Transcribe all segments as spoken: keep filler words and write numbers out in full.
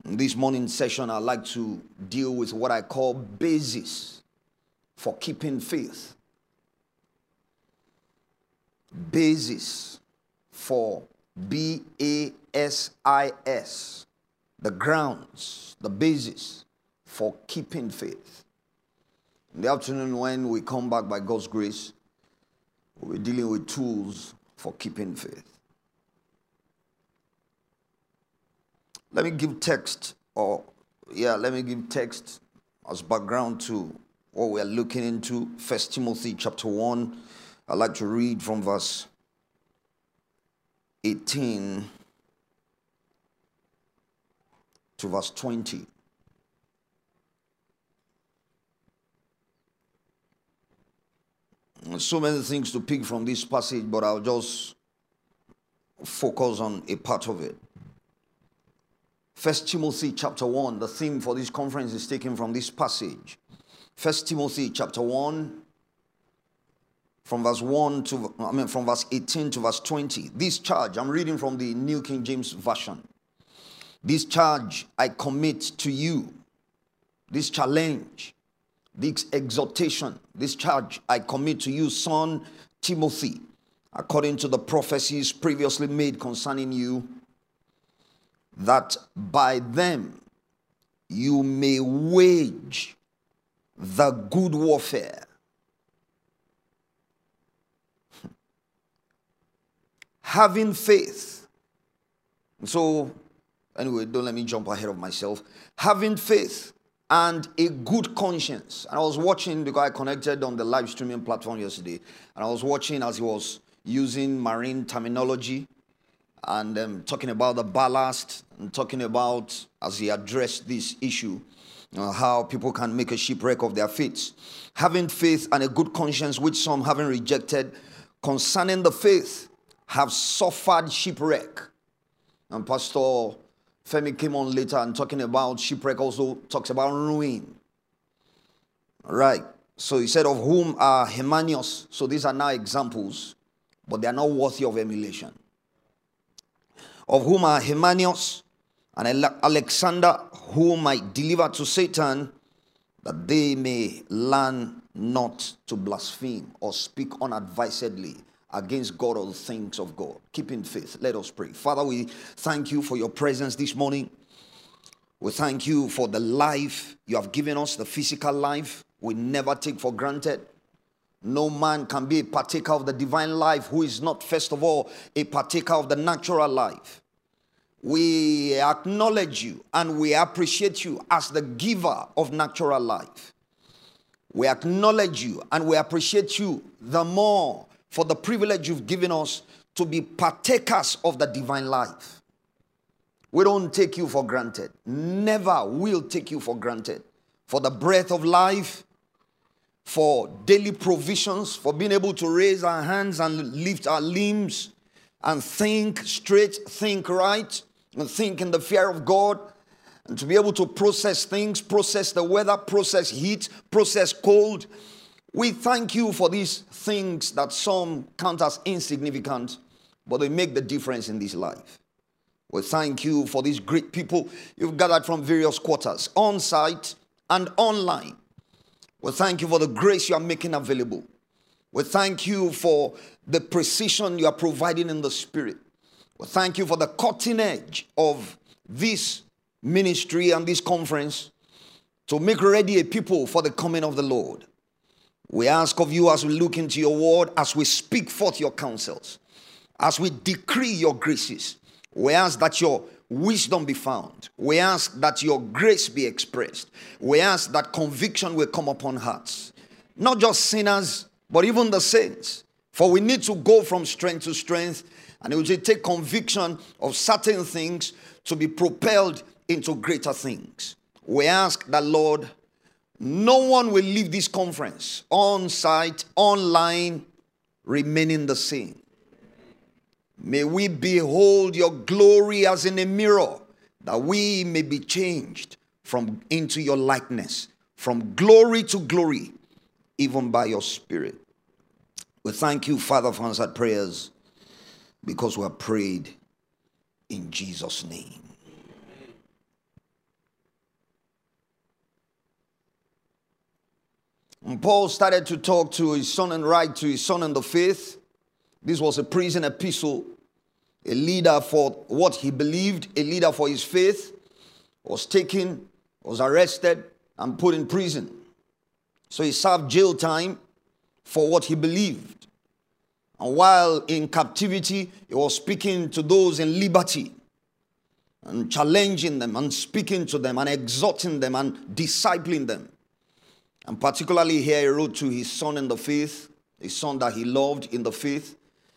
In this morning session, I'd like to deal with what I call basis for keeping faith. Basis for B A S I S. The grounds, the basis for keeping faith. In the afternoon, when we come back by God's grace, we're dealing with tools for keeping faith. Let me give text, or yeah, let me give text as background to what we are looking into. First Timothy chapter one. I'd like to read from verse eighteen to verse twenty. There's so many things to pick from this passage, but I'll just focus on a part of it. First Timothy chapter one, the theme for this conference is taken from this passage. First Timothy chapter one, from verse one to, I mean, from verse eighteen to verse twenty. This charge, I'm reading from the New King James Version. This charge I commit to you, this challenge, this exhortation, this charge I commit to you, son Timothy, according to the prophecies previously made concerning you, that by them you may wage the good warfare. Having faith. So, anyway, don't let me jump ahead of myself. Having faith and a good conscience. And I was watching, because I connected on the live streaming platform yesterday, and I was watching as he was using marine terminology and um, talking about the ballast, and talking about, as he addressed this issue, uh, how people can make a shipwreck of their faith. Having faith and a good conscience, which some having rejected, concerning the faith, have suffered shipwreck. And Pastor Femi came on later and talking about shipwreck, also talks about ruin. All right. So he said, of whom are Hymenaeus. So these are now examples, but they are not worthy of emulation. Of whom are Hymenaeus and Alexander, whom I deliver to Satan, that they may learn not to blaspheme or speak unadvisedly against God or the things of God. Keeping faith. Let us pray. Father, we thank you for your presence this morning. We thank you for the life you have given us, the physical life we never take for granted. No man can be a partaker of the divine life who is not, first of all, a partaker of the natural life. We acknowledge you and we appreciate you as the giver of natural life. We acknowledge you and we appreciate you the more for the privilege you've given us to be partakers of the divine life. We don't take you for granted. Never will take you for granted. For the breath of life, for daily provisions, for being able to raise our hands and lift our limbs and think straight, think right, and think in the fear of God, and to be able to process things, process the weather, process heat, process cold. We thank you for these things that some count as insignificant, but they make the difference in this life. We thank you for these great people you've gathered from various quarters, on site and online. We thank you for the grace you are making available. We thank you for the precision you are providing in the spirit. We thank you for the cutting edge of this ministry and this conference to make ready a people for the coming of the Lord. We ask of you as we look into your word, as we speak forth your counsels, as we decree your graces, we ask that your wisdom be found. We ask that your grace be expressed. We ask that conviction will come upon hearts. Not just sinners, but even the saints. For we need to go from strength to strength, and it will take conviction of certain things to be propelled into greater things. We ask that, Lord, no one will leave this conference on site, online, remaining the same. May we behold your glory as in a mirror, that we may be changed from into your likeness, from glory to glory, even by your Spirit. We thank you, Father, for answered prayers, because we have prayed in Jesus' name. And Paul started to talk to his son and write to his son in the faith. This was a prison epistle. A leader for what he believed, a leader for his faith, was taken, was arrested, and put in prison. So he served jail time for what he believed. And while in captivity, he was speaking to those in liberty and challenging them and speaking to them and exhorting them and discipling them. And particularly here he wrote to his son in the faith, his son that he loved in the faith,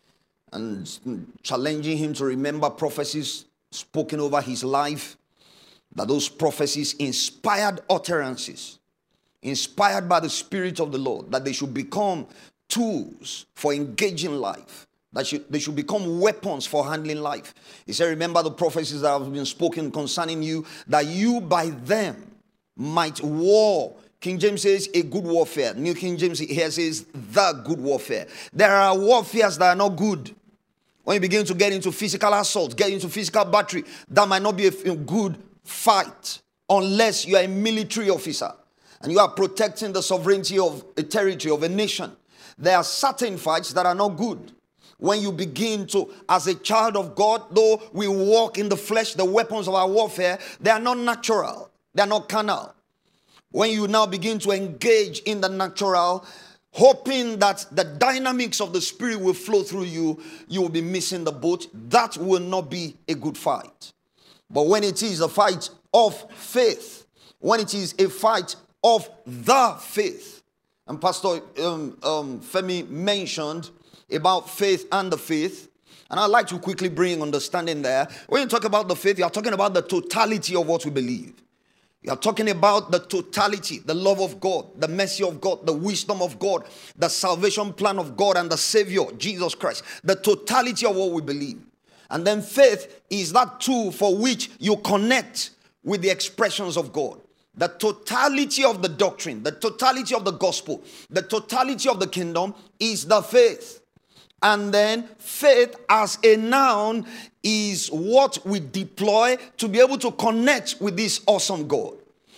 and challenging him to remember prophecies spoken over his life, that those prophecies inspired utterances, inspired by the Spirit of the Lord, that they should become tools for engaging life, that should, they should become weapons for handling life. He said, remember the prophecies that have been spoken concerning you, that you by them might war. King James says a good warfare. New King James here says the good warfare. There are warfares that are not good. When you begin to get into physical assault, get into physical battery, that might not be a good fight unless you are a military officer and you are protecting the sovereignty of a territory, of a nation. There are certain fights that are not good. When you begin to, as a child of God, though we walk in the flesh, the weapons of our warfare, they are not natural. They are not carnal. When you now begin to engage in the natural, hoping that the dynamics of the Spirit will flow through you, you will be missing the boat. That will not be a good fight. But when it is a fight of faith, when it is a fight of the faith, and Pastor um, um, Femi mentioned about faith and the faith, and I'd like to quickly bring understanding there. When you talk about the faith, you are talking about the totality of what we believe. You are talking about the totality, the love of God, the mercy of God, the wisdom of God, the salvation plan of God and the Savior, Jesus Christ. The totality of what we believe. And then faith is that tool for which you connect with the expressions of God. The totality of the doctrine, the totality of the gospel, the totality of the kingdom is the faith. And then faith as a noun is what we deploy to be able to connect with this awesome God.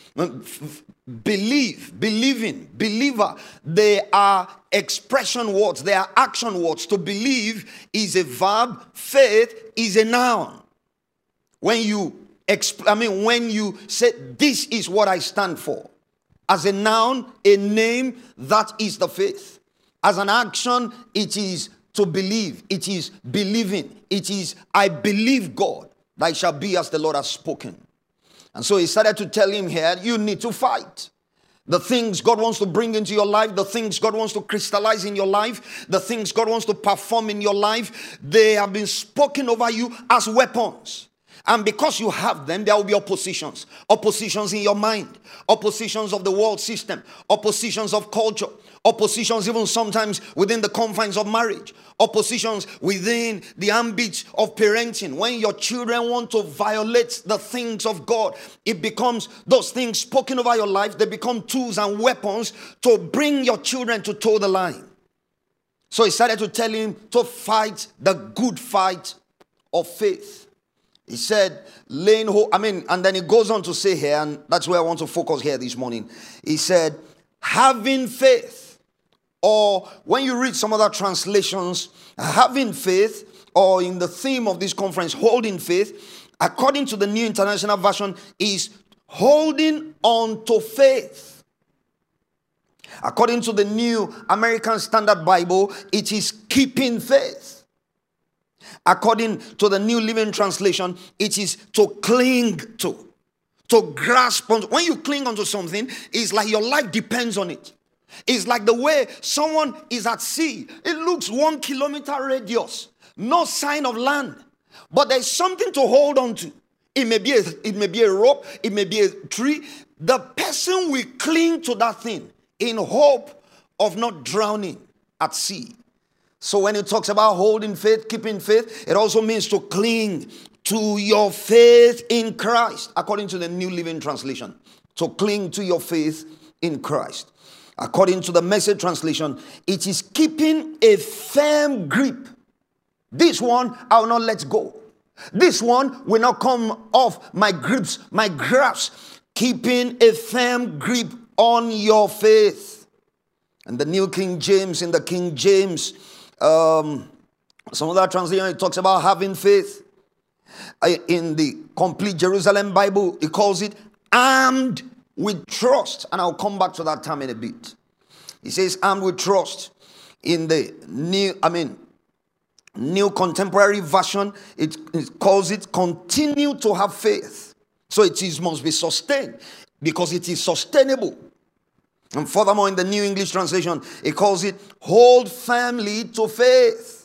Believe, believing, believer, they are expression words, they are action words. To believe is a verb, faith is a noun. When you, exp- I mean, when you say, this is what I stand for. As a noun, a name, that is the faith. As an action, it is to believe, it is believing, it is I believe God, that it shall be as the Lord has spoken. And so he started to tell him here, you need to fight. The things God wants to bring into your life, the things God wants to crystallize in your life, the things God wants to perform in your life, they have been spoken over you as weapons. And because you have them, there will be oppositions. Oppositions in your mind. Oppositions of the world system. Oppositions of culture. Oppositions even sometimes within the confines of marriage. Oppositions within the ambit of parenting. When your children want to violate the things of God, it becomes those things spoken over your life. They become tools and weapons to bring your children to toe the line. So he started to tell him to fight the good fight of faith. He said, laying hold, I mean, and then he goes on to say here, and that's where I want to focus here this morning. He said, having faith, or when you read some other translations, having faith, or in the theme of this conference, holding faith, according to the New International Version, is holding on to faith. According to the New American Standard Bible, it is keeping faith. According to the New Living Translation, it is to cling to, to grasp on. When you cling onto something, it's like your life depends on it. It's like the way someone is at sea. It looks one kilometer radius, no sign of land, but there's something to hold on to. It may be a, it may be a rope, it may be a tree. The person will cling to that thing in hope of not drowning at sea. So when it talks about holding faith, keeping faith, it also means to cling to your faith in Christ, according to the New Living Translation. To cling to your faith in Christ. According to the Message translation, it is keeping a firm grip. This one I will not let go. This one will not come off my grips, my grasp. Keeping a firm grip on your faith. And the New King James, in the King James, um, some other translation, it talks about having faith. In the Complete Jerusalem Bible, it calls it armed with trust. And I'll come back to that term in a bit. It says armed with trust. In the new, I mean, New Contemporary Version, it, it calls it continue to have faith. So it is must be sustained because it is sustainable. And furthermore, in the New English Translation, it calls it hold firmly to faith.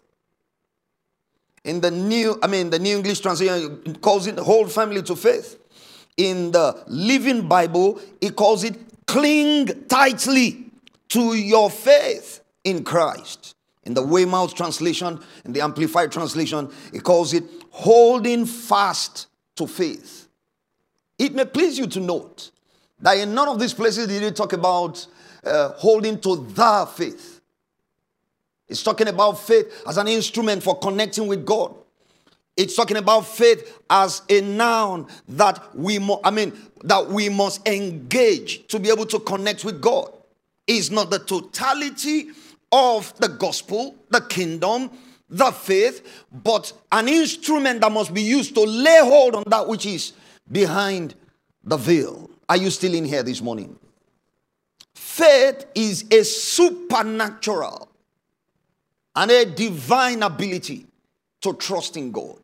In the new, I mean, the New English Translation, it calls it hold firmly to faith. In the Living Bible, it calls it cling tightly to your faith in Christ. In the Weymouth Translation, in the Amplified Translation, it calls it holding fast to faith. It may please you to note that in none of these places did it talk about uh, holding to the faith. It's talking about faith as an instrument for connecting with God. It's talking about faith as a noun that we, mo- I mean, that we must engage to be able to connect with God. It's not the totality of the gospel, the kingdom, the faith, but an instrument that must be used to lay hold on that which is behind the veil. Are you still in here this morning? Faith is a supernatural and a divine ability to trust in God.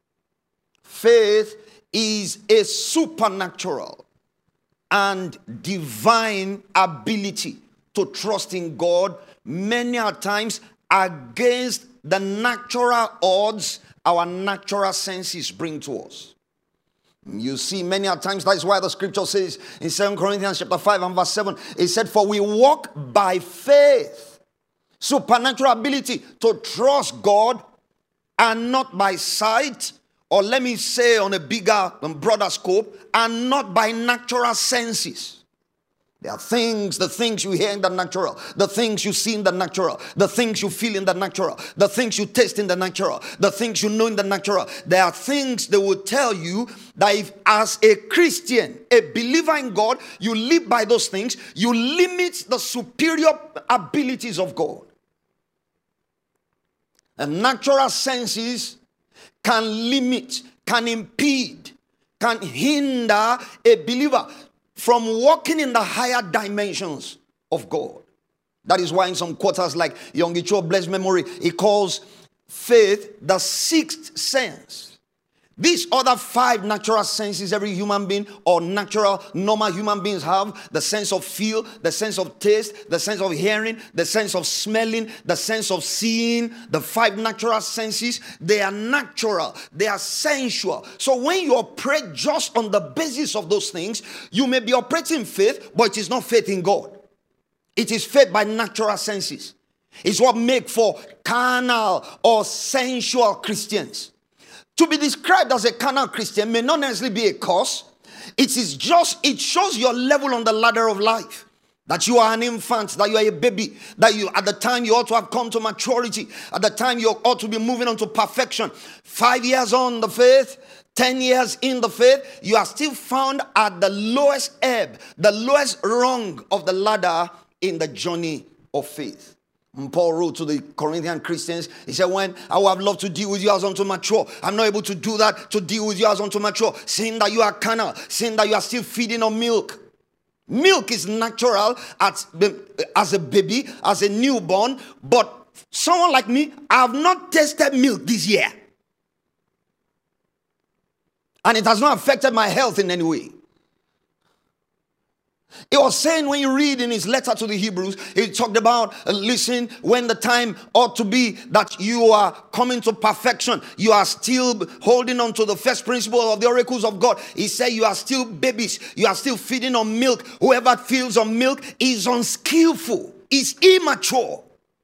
Faith is a supernatural and divine ability to trust in God, many a times against the natural odds our natural senses bring to us. You see, many a times, that is why the scripture says in Second Corinthians chapter five and verse seven, it said, for we walk by faith. Supernatural ability to trust God and not by sight, or let me say on a bigger and broader scope, and not by natural senses. There are things, the things you hear in the natural, the things you see in the natural, the things you feel in the natural, the things you taste in the natural, the things you know in the natural. There are things that will tell you that if as a Christian, a believer in God, you live by those things, you limit the superior abilities of God. And natural senses can limit, can impede, can hinder a believer from walking in the higher dimensions of God. That is why in some quarters like Yonggi Cho, blessed memory, he calls faith the sixth sense. These other five natural senses every human being or natural, normal human beings have, the sense of feel, the sense of taste, the sense of hearing, the sense of smelling, the sense of seeing, the five natural senses, they are natural, they are sensual. So when you operate just on the basis of those things, you may be operating faith, but it is not faith in God. It is faith by natural senses. It's what makes for carnal or sensual Christians. To be described as a carnal Christian may not necessarily be a curse. It is just, it shows your level on the ladder of life. That you are an infant, that you are a baby, that you, at the time you ought to have come to maturity, at the time you ought to be moving on to perfection. Five years on the faith, ten years in the faith, you are still found at the lowest ebb, the lowest rung of the ladder in the journey of faith. And Paul wrote to the Corinthian Christians, he said, when I would have loved to deal with you as unto mature, I'm not able to do that, to deal with you as unto mature, saying that you are carnal, saying that you are still feeding on milk. Milk is natural as, as a baby, as a newborn, but someone like me, I have not tasted milk this year. And it has not affected my health in any way. He was saying, when you read in his letter to the Hebrews, he talked about, uh, listen, when the time ought to be that you are coming to perfection, you are still holding on to the first principle of the oracles of God. He said you are still babies, you are still feeding on milk. Whoever feeds on milk is unskillful, is immature.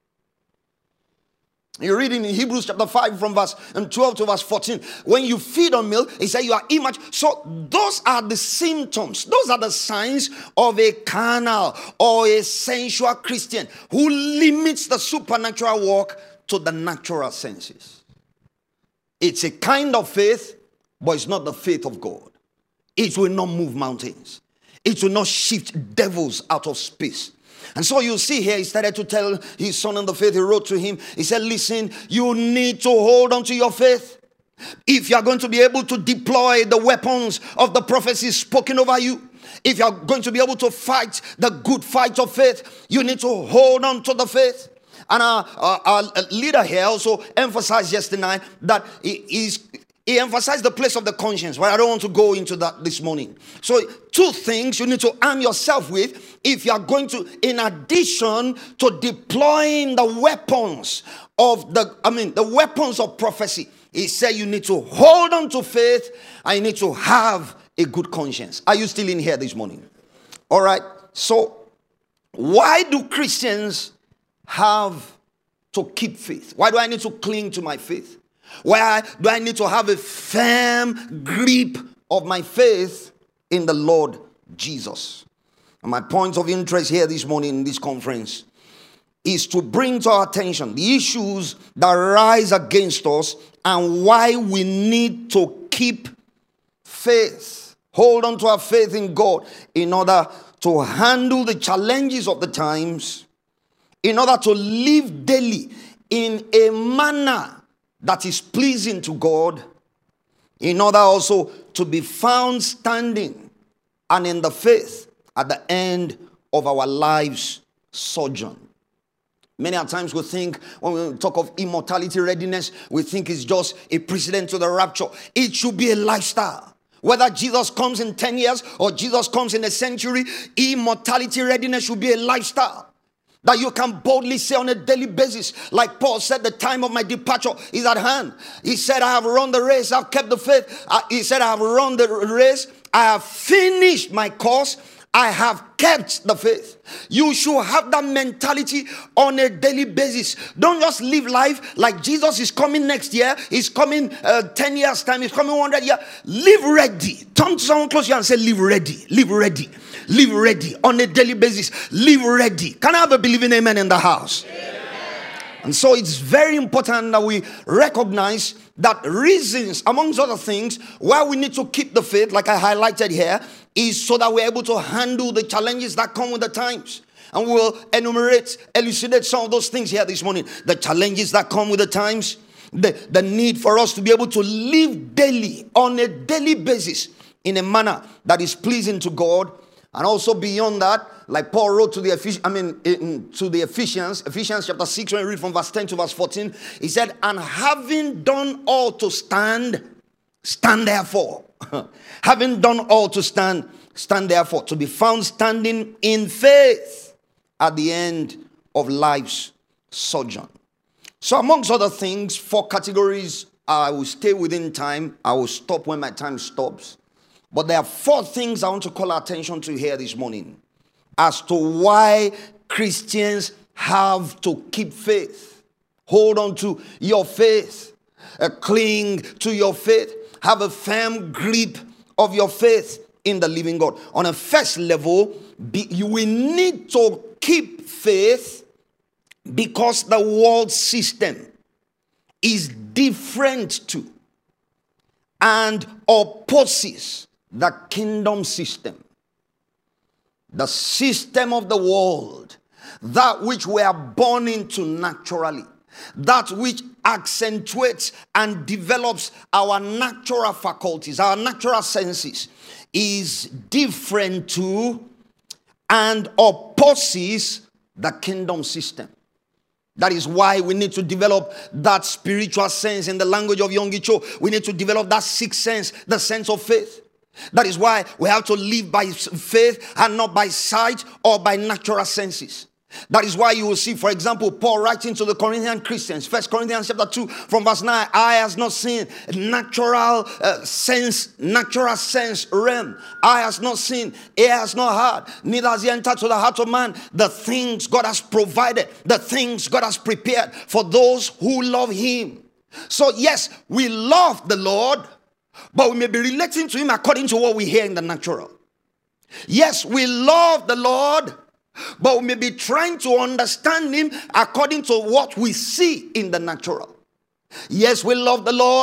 You're reading in Hebrews chapter five from verse twelve to verse fourteen. When you feed on milk, he said you are immature. So those are the symptoms. Those are the signs of a carnal or a sensual Christian who limits the supernatural walk to the natural senses. It's a kind of faith, but it's not the faith of God. It will not move mountains. It will not shift devils out of space. And so you see here, he started to tell his son in the faith. He wrote to him. He said, listen, you need to hold on to your faith. If you are going to be able to deploy the weapons of the prophecy spoken over you, if you are going to be able to fight the good fight of faith, you need to hold on to the faith. And our, our, our leader here also emphasized yesterday that he is He emphasized the place of the conscience, but I don't want to go into that this morning. So two things you need to arm yourself with if you are going to, in addition to deploying the weapons of the, I mean, the weapons of prophecy. He said you need to hold on to faith and you need to have a good conscience. Are you still in here this morning? All right. So why do Christians have to keep faith? Why do I need to cling to my faith? Why do I need to have a firm grip of my faith in the Lord Jesus? And my point of interest here this morning in this conference is to bring to our attention the issues that rise against us and why we need to keep faith. Hold on to our faith in God in order to handle the challenges of the times, in order to live daily in a manner that is pleasing to God, in order also to be found standing and in the faith at the end of our lives' sojourn. Many times we think, when we talk of immortality readiness, we think it's just a precedent to the rapture. It should be a lifestyle. Whether Jesus comes in ten years or Jesus comes in a century, immortality readiness should be a lifestyle that you can boldly say on a daily basis. Like Paul said, the time of my departure is at hand. He said, I have run the race, I've kept the faith. Uh, he said, I have run the race, I have finished my course, I have kept the faith. You should have that mentality on a daily basis. Don't just live life like Jesus is coming next year. He's coming uh, ten years time. He's coming one hundred years. Live ready. Turn to someone close to you and say, live ready. Live ready. Live ready on a daily basis. Live ready. Can I have a believing amen in the house? Yeah. And so it's very important that we recognize that reasons, amongst other things, why we need to keep the faith, like I highlighted here, is so that we're able to handle the challenges that come with the times. And we'll enumerate, elucidate some of those things here this morning. The challenges that come with the times, the, the need for us to be able to live daily, on a daily basis, in a manner that is pleasing to God. And also beyond that, like Paul wrote to the Ephes- I mean in, to the Ephesians, Ephesians chapter six, when you read from verse ten to verse fourteen, he said, and having done all to stand, stand therefore. Having done all to stand, stand therefore, to be found standing in faith at the end of life's sojourn. So amongst other things, four categories. I will stay within time. I will stop when my time stops. But there are four things I want to call our attention to here this morning as to why Christians have to keep faith. Hold on to your faith. Uh, cling to your faith. Have a firm grip of your faith in the living God. On a first level, be, you will need to keep faith because the world system is different to and opposes the kingdom system. The system of the world, that which we are born into naturally, that which accentuates and develops our natural faculties, our natural senses, is different to and opposes the kingdom system. That is why we need to develop that spiritual sense. In the language of Yonggi Cho, we need to develop that sixth sense, the sense of faith. That is why we have to live by faith and not by sight or by natural senses. That is why you will see, for example, Paul writing to the Corinthian Christians, First Corinthians chapter two, from verse nine, eye has not seen, natural uh, sense, natural sense realm. Eye has not seen, ear has not heard, neither has he entered to the heart of man the things God has provided, the things God has prepared for those who love him. So yes, we love the Lord, but we may be relating to him according to what we hear in the natural. Yes, we love the Lord, but we may be trying to understand him according to what we see in the natural. Yes, we love the Lord,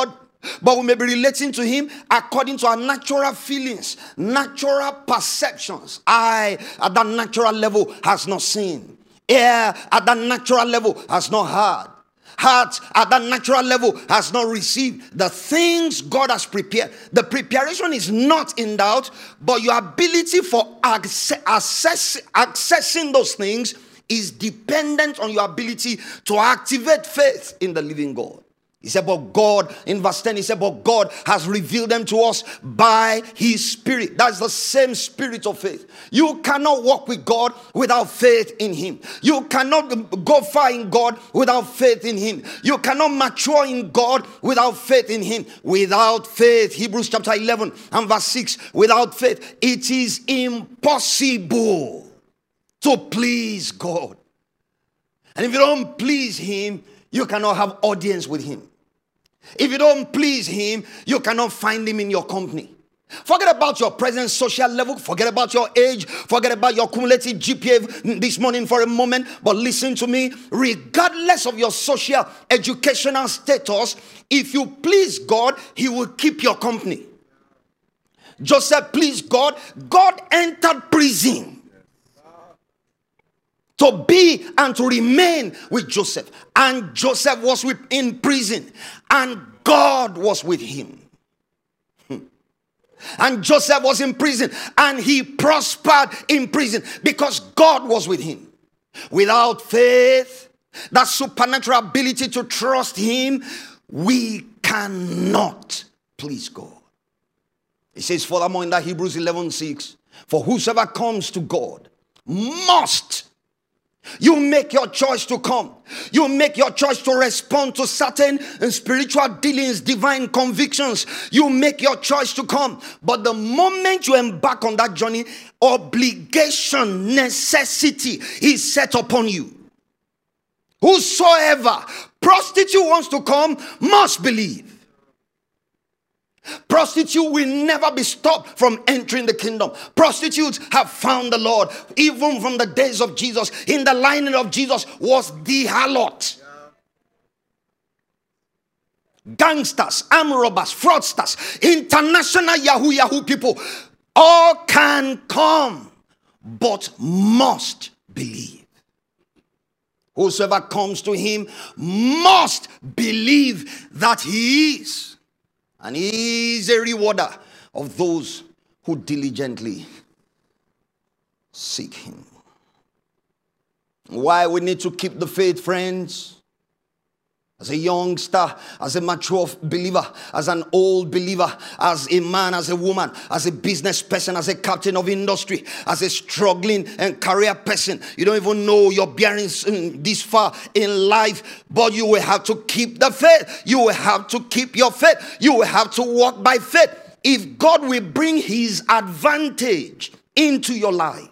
But we may be relating to him according to our natural feelings, natural perceptions. Eye at that natural level has not seen. Ear at that natural level has not heard. Heart at that natural level has not received the things God has prepared. The preparation is not in doubt, but your ability for access, access, accessing those things is dependent on your ability to activate faith in the living God. He said, but God, in verse ten, he said, but God has revealed them to us by his Spirit. That's the same spirit of faith. You cannot walk with God without faith in him. You cannot go far in God without faith in him. You cannot mature in God without faith in him. Without faith, Hebrews chapter eleven and verse six, without faith, it is impossible to please God. And if you don't please him, you cannot have audience with him. If you don't please him, you cannot find him in your company. Forget about your present social level. Forget about your age. Forget about your cumulative G P A this morning for a moment. But listen to me. Regardless of your social, educational status, if you please God, he will keep your company. Joseph pleased God. God entered prison to be and to remain with Joseph. And Joseph was with, in prison. And God was with him. And Joseph was in prison. And he prospered in prison because God was with him. Without faith, that supernatural ability to trust him, we cannot please God. It says furthermore in that Hebrews eleven six, for whosoever comes to God must. You make your choice to come. You make your choice to respond to certain spiritual dealings, divine convictions. You make your choice to come. But the moment you embark on that journey, obligation, necessity is set upon you. Whosoever prostitute wants to come must believe. Prostitute will never be stopped from entering the kingdom. Prostitutes have found the Lord. Even from the days of Jesus, in the lineage of Jesus was the harlot. Gangsters, armed robbers, fraudsters, international Yahoo Yahoo people, all can come, but must believe. Whosoever comes to him must believe that he is. And he is a rewarder of those who diligently seek him. Why we need to keep the faith, friends? As a youngster, as a mature believer, as an old believer, as a man, as a woman, as a business person, as a captain of industry, as a struggling and career person. You don't even know your bearings this far in life, but you will have to keep the faith. You will have to keep your faith. You will have to walk by faith. If God will bring his advantage into your life.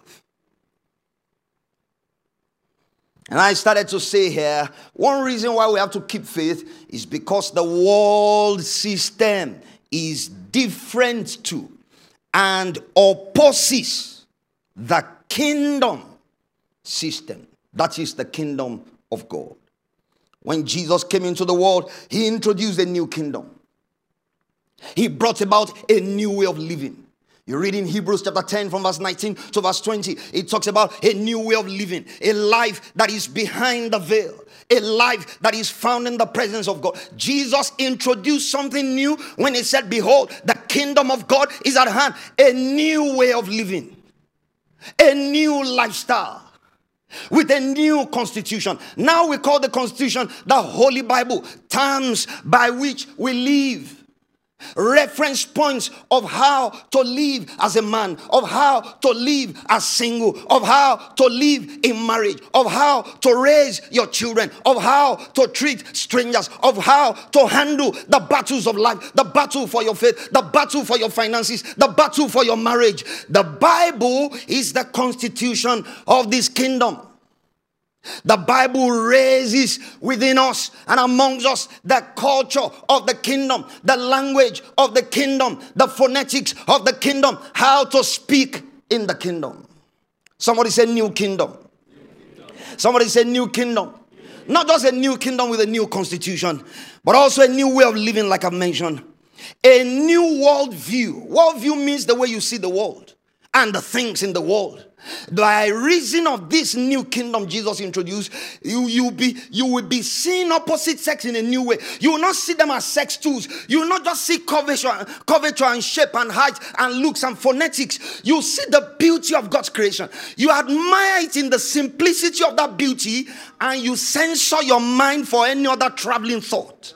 And I started to say here, one reason why we have to keep faith is because the world system is different to and opposes the kingdom system. That is the kingdom of God. When Jesus came into the world, he introduced a new kingdom. He brought about a new way of living. You read in Hebrews chapter ten from verse nineteen to verse twenty. It talks about a new way of living. A life that is behind the veil. A life that is found in the presence of God. Jesus introduced something new when he said, behold, the kingdom of God is at hand. A new way of living. A new lifestyle. With a new constitution. Now we call the constitution the Holy Bible. Terms by which we live. Reference points of how to live as a man, of how to live as single, of how to live in marriage, of how to raise your children, of how to treat strangers, of how to handle the battles of life, the battle for your faith, the battle for your finances, the battle for your marriage. The Bible is the constitution of this kingdom. The Bible raises within us and amongst us the culture of the kingdom, the language of the kingdom, the phonetics of the kingdom, how to speak in the kingdom. Somebody say new kingdom. New kingdom. Somebody say new kingdom. New Not just a new kingdom with a new constitution, but also a new way of living, like I've mentioned. A new world view. World view means the way you see the world and the things in the world. By reason of this new kingdom Jesus introduced, you, you, be, you will be seeing opposite sex in a new way. You will not see them as sex tools. You will not just see curvature, curvature and shape and height and looks and phonetics. You see the beauty of God's creation. You admire it in the simplicity of that beauty, and you censor your mind for any other traveling thought.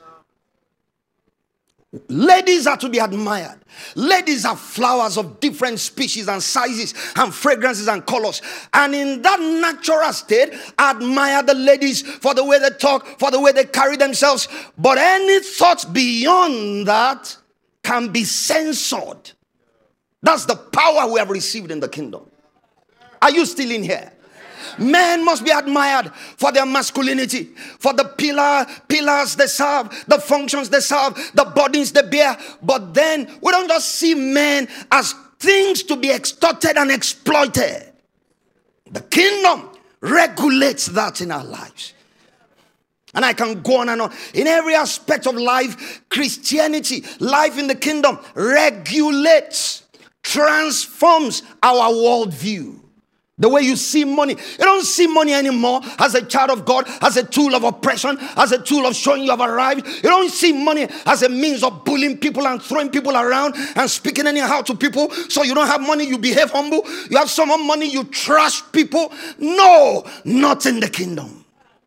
Ladies are to be admired. Ladies are flowers of different species and sizes and fragrances and colors. And in that natural state, admire the ladies for the way they talk, for the way they carry themselves. But any thoughts beyond that can be censored. That's the power we have received in the kingdom. Are you still in here? Men must be admired for their masculinity, for the pillar, pillars they serve, the functions they serve, the burdens they bear. But then we don't just see men as things to be extorted and exploited. The kingdom regulates that in our lives. And I can go on and on. In every aspect of life, Christianity, life in the kingdom, regulates, transforms our worldview. The way you see money. You don't see money anymore as a child of God, as a tool of oppression, as a tool of showing you have arrived. You don't see money as a means of bullying people and throwing people around and speaking anyhow to people. So you don't have money, you behave humble. You have some more money, you trash people. No, not in the kingdom.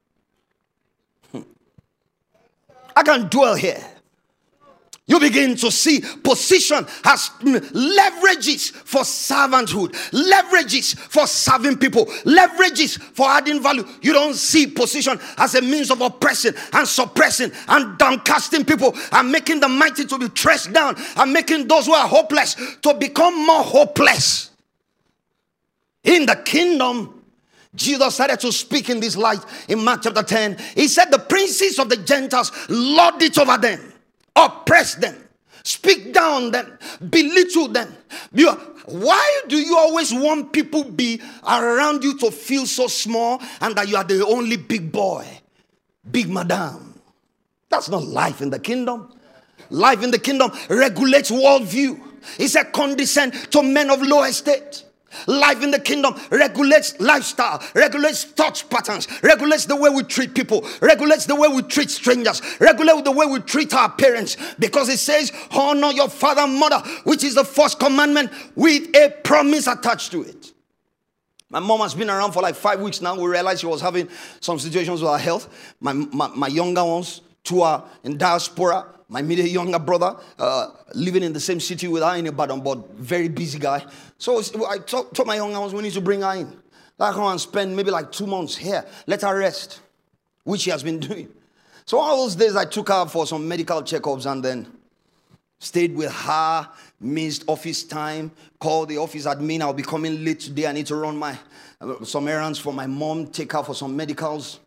I can dwell here. You begin to see position as leverages for servanthood, leverages for serving people, leverages for adding value. You don't see position as a means of oppressing and suppressing and downcasting people and making the mighty to be thrust down and making those who are hopeless to become more hopeless. In the kingdom, Jesus started to speak in this light in Mark chapter ten. He said the princes of the Gentiles lord it over them. Oppress them, speak down them, belittle them. Why do you always want people be around you to feel so small and that you are the only big boy, big madam? That's not life in the kingdom. Life in the kingdom regulates worldview. He said condescend to men of low estate. Life in the kingdom regulates lifestyle, regulates thought patterns, regulates the way we treat people, regulates the way we treat strangers, regulates the way we treat our parents. Because it says, honor your father and mother, which is the first commandment with a promise attached to it. My mom has been around for like five weeks now. We realized she was having some situations with her health. My, my, my younger ones, two are in diaspora. My immediate younger brother, uh, living in the same city with her in Ibadan, but very busy guy. So I told, told my younger ones, we need to bring her in. Let her come and spend maybe like two months here. Let her rest, which she has been doing. So all those days I took her for some medical checkups and then stayed with her, missed office time, called the office admin. I'll be coming late today. I need to run my uh, some errands for my mom, take her for some medicals.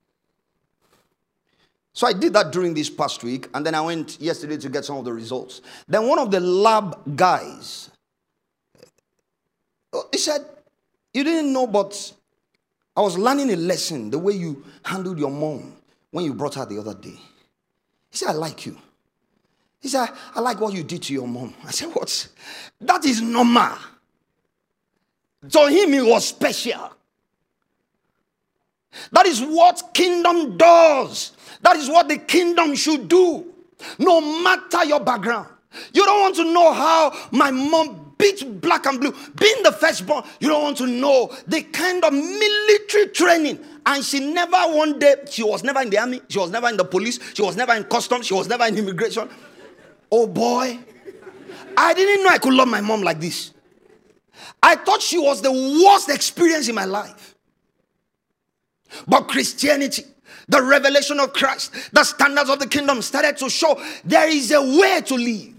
So I did that during this past week, and then I went yesterday to get some of the results. Then one of the lab guys, he said, you didn't know, but I was learning a lesson, the way you handled your mom when you brought her the other day. He said, I like you. He said, I like what you did to your mom. I said, what? That is normal. To him, it was special. That is what kingdom does. That is what the kingdom should do. No matter your background. You don't want to know how my mom beat black and blue. Being the firstborn, you don't want to know the kind of military training. And she never one day, she was never in the army. She was never in the police. She was never in customs. She was never in immigration. Oh boy. I didn't know I could love my mom like this. I thought she was the worst experience in my life. But Christianity, the revelation of Christ, the standards of the kingdom started to show there is a way to live.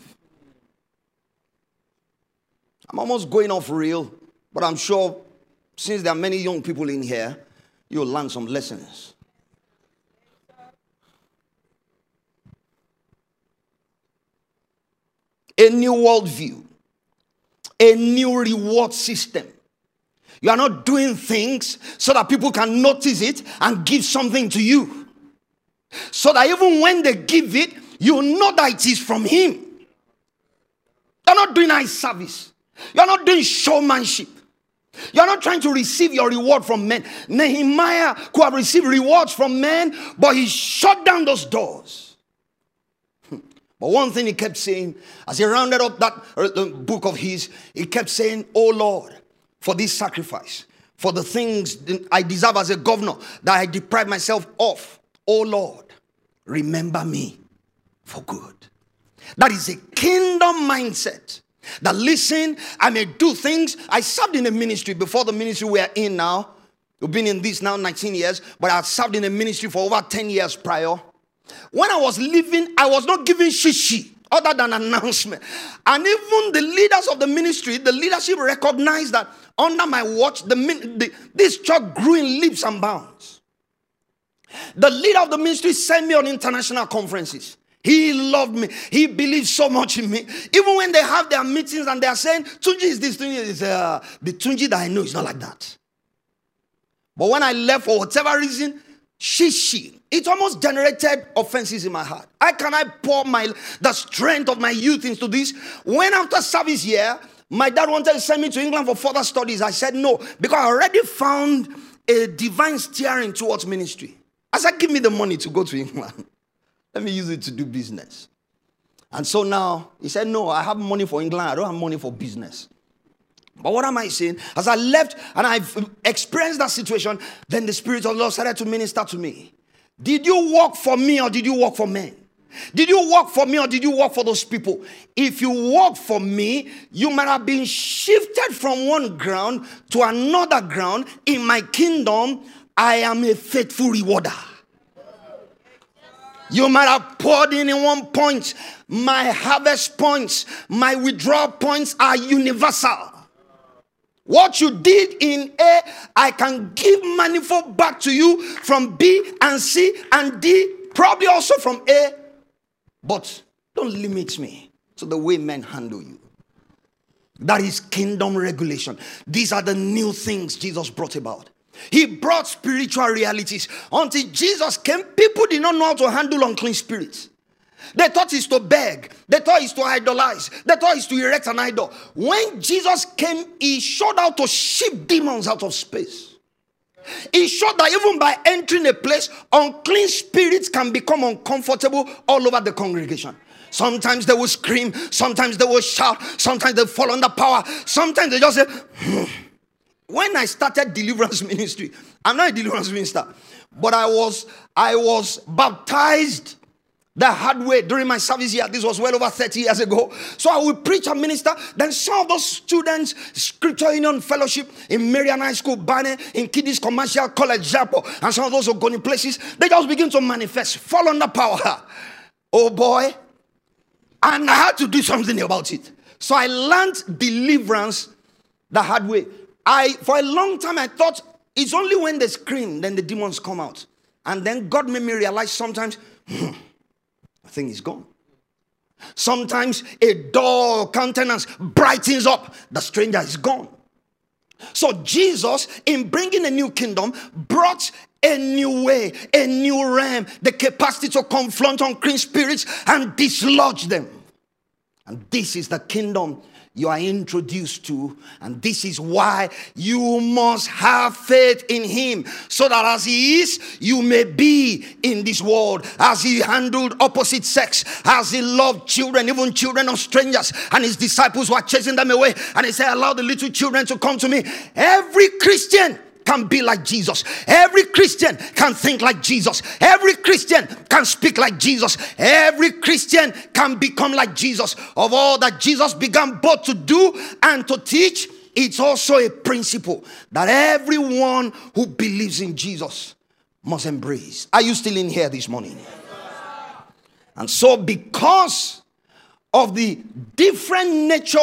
I'm almost going off real, but I'm sure since there are many young people in here, you'll learn some lessons. A new worldview, a new reward system, You are not doing things so that people can notice it and give something to you. So that even when they give it, you know that it is from him. You're not doing eye service. You're not doing showmanship. You're not trying to receive your reward from men. Nehemiah could have received rewards from men, but he shut down those doors. But one thing he kept saying, as he rounded up that uh, book of his, he kept saying, "Oh Lord, for this sacrifice, for the things I deserve as a governor that I deprived myself of. Oh Lord, remember me for good." That is a kingdom mindset. That listen, I may do things. I served in a ministry before the ministry we are in now. We've been in this now nineteen years, but I served in a ministry for over ten years prior. When I was leaving, I was not giving shishi other than announcement. And even the leaders of the ministry, the leadership recognized that under my watch, the, the this church grew in leaps and bounds. The leader of the ministry sent me on international conferences. He loved me. He believed so much in me. Even when they have their meetings and they are saying, Tunji is this, Tunji is uh, the Tunji that I know is not like that. But when I left for whatever reason, she, she, it almost generated offenses in my heart. How can I pour my the strength of my youth into this? When after service here, my dad wanted to send me to England for further studies. I said no, because I already found a divine steering towards ministry. I said, give me the money to go to England. Let me use it to do business. And so now, he said, no, I have money for England. I don't have money for business. But what am I saying? As I left and I've experienced that situation, then the Spirit of the Lord started to minister to me. Did you work for me or did you work for men? Did you work for me or did you work for those people? If you work for me, you might have been shifted from one ground to another ground. In my kingdom, I am a faithful rewarder. You might have poured in in one point. My harvest points, my withdrawal points are universal. What you did in A, I can give manifold back to you from B and C and D, probably also from A. But don't limit me to the way men handle you. That is kingdom regulation. These are the new things Jesus brought about. He brought spiritual realities. Until Jesus came, people did not know how to handle unclean spirits. They thought it's to beg. They thought it's to idolize. They thought it's to erect an idol. When Jesus came, he showed how to ship demons out of space. He showed that even by entering a place, unclean spirits can become uncomfortable all over the congregation. Sometimes they will scream. Sometimes they will shout. Sometimes they fall under power. Sometimes they just say, hmm. When I started deliverance ministry, I'm not a deliverance minister, but I was, I was baptized the hard way during my service here. This was well over thirty years ago. So I would preach and minister. Then some of those students, Scripture Union Fellowship in Marian High School, Bane, in Kiddies Commercial College, Japo, and some of those who go in places, they just begin to manifest, fall under power. Oh boy. And I had to do something about it. So I learned deliverance the hard way. I, for a long time, I thought it's only when they scream, then the demons come out. And then God made me realize sometimes, hmm, I think it's gone. Sometimes a dull countenance brightens up, the stranger is gone. So Jesus, in bringing a new kingdom, brought a new way, a new realm, the capacity to confront unclean spirits and dislodge them. And this is the kingdom you are introduced to, and this is why you must have faith in him, so that as he is, you may be in this world. As he handled opposite sex, as he loved children, even children of strangers, and his disciples were chasing them away, and he said, allow the little children to come to me. Every Christian can be like Jesus. Every Christian can think like Jesus. Every Christian can speak like Jesus. Every Christian can become like Jesus. Of all that Jesus began both to do and to teach, it's also a principle that everyone who believes in Jesus must embrace. Are you still in here this morning? And so because of the different nature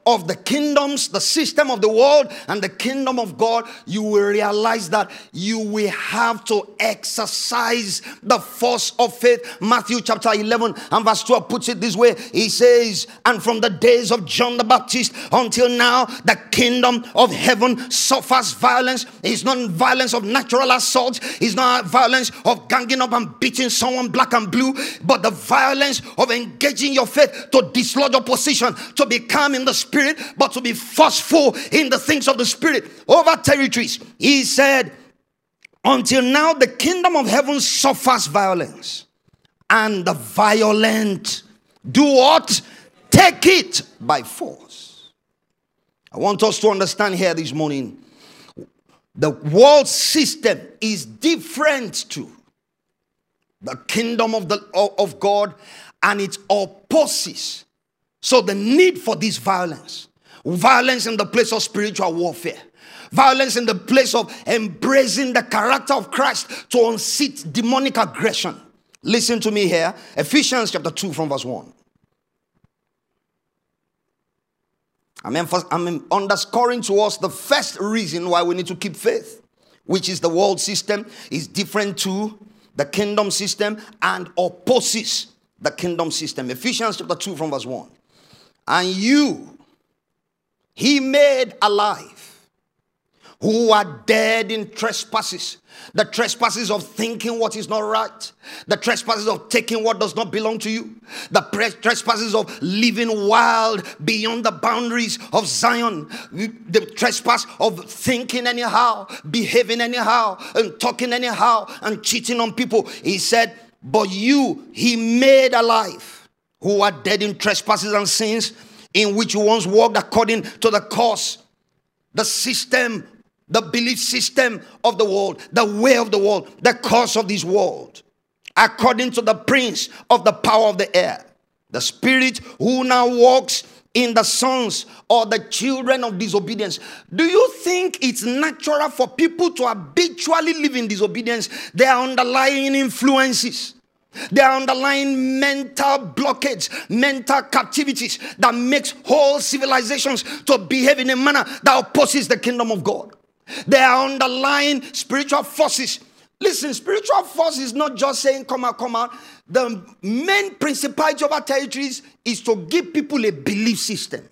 of the kingdoms, the system of the world and the kingdom of God, you will realize that you will have to exercise the force of faith. Matthew chapter eleven and verse twelve puts it this way. He says, and from the days of John the Baptist until now, the kingdom of heaven suffers violence. It's not violence of natural assault. It's not violence of ganging up and beating someone black and blue, but the violence of engaging your faith to dislodge opposition, to be calm in the spirit, but to be forceful in the things of the spirit over territories. He said, until now the kingdom of heaven suffers violence, and the violent do what? Take it by force. I want us to understand here this morning, the world system is different to the kingdom of the of God, and it opposes. So the need for this violence, violence in the place of spiritual warfare, violence in the place of embracing the character of Christ to unseat demonic aggression. Listen to me here. Ephesians chapter two from verse one. I'm, emph- I'm underscoring to us the first reason why we need to keep faith, which is the world system is different to the kingdom system and opposes the kingdom system. Ephesians chapter two from verse one. And you, he made alive, who are dead in trespasses. The trespasses of thinking what is not right. The trespasses of taking what does not belong to you. The pre- trespasses of living wild beyond the boundaries of Zion. The trespass of thinking anyhow, behaving anyhow, and talking anyhow, and cheating on people. He said, but you, he made alive, who are dead in trespasses and sins, in which you once walked according to the course, the system, the belief system of the world, the way of the world, the course of this world, according to the prince of the power of the air, the spirit who now walks in the sons or the children of disobedience. Do you think it's natural for people to habitually live in disobedience? There are underlying influences. There are underlying mental blockades, mental captivities that makes whole civilizations to behave in a manner that opposes the kingdom of God. There are underlying spiritual forces. Listen, spiritual force is not just saying come out, come out. The main principality of our territories is to give people a belief system,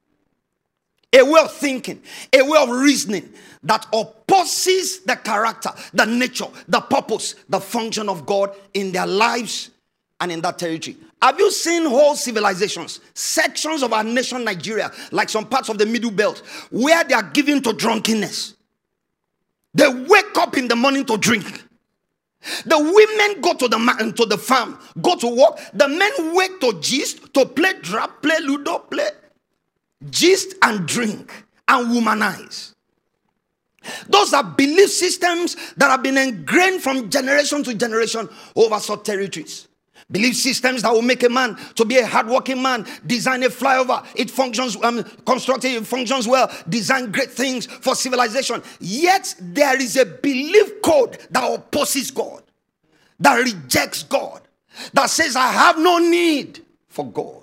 a way of thinking, a way of reasoning that opposes the character, the nature, the purpose, the function of God in their lives and in that territory. Have you seen whole civilizations, sections of our nation, Nigeria, like some parts of the Middle Belt, where they are given to drunkenness? They wake up in the morning to drink. The women go to the ma- to the farm, go to work. The men wake to gist, to play drop, play ludo, play gist and drink and womanize. Those are belief systems that have been ingrained from generation to generation over such territories. Belief systems that will make a man to be a hardworking man, design a flyover, it functions, um, constructed, it functions well, design great things for civilization. Yet there is a belief code that opposes God, that rejects God, that says I have no need for God.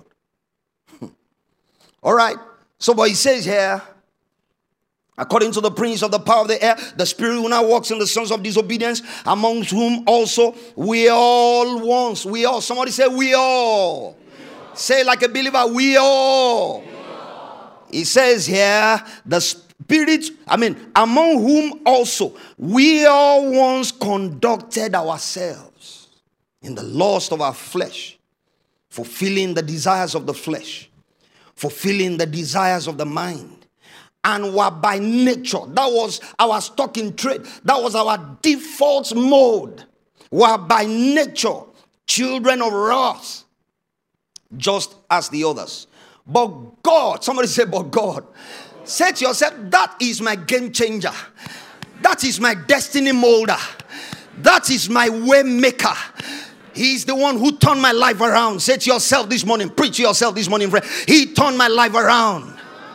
All right. So what he says here, according to the prince of the power of the air, the spirit who now walks in the sons of disobedience, amongst whom also we all once, we all, somebody say we all. We all. Say like a believer, we all. we all. He says here, the spirit, I mean, among whom also we all once conducted ourselves in the lust of our flesh, fulfilling the desires of the flesh, fulfilling the desires of the mind. And were by nature, that was our stock in trade, that was our default mode, were by nature children of wrath, just as the others. But God, somebody say, but God. Say to yourself, that is my game changer. That is my destiny molder. That is my way maker. He's the one who turned my life around. Say to yourself this morning, preach to yourself this morning, friend. He turned my life around.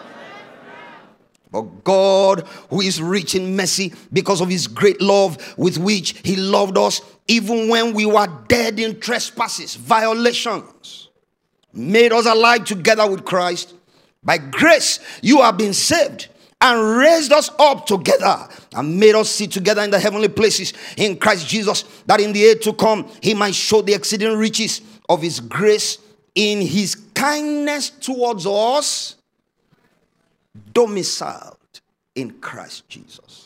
But God, who is rich in mercy, because of his great love with which he loved us, even when we were dead in trespasses, violations, made us alive together with Christ. By grace, you have been saved and raised us up together and made us sit together in the heavenly places in Christ Jesus, that in the age to come, he might show the exceeding riches of his grace in his kindness towards us, domiciled in Christ Jesus.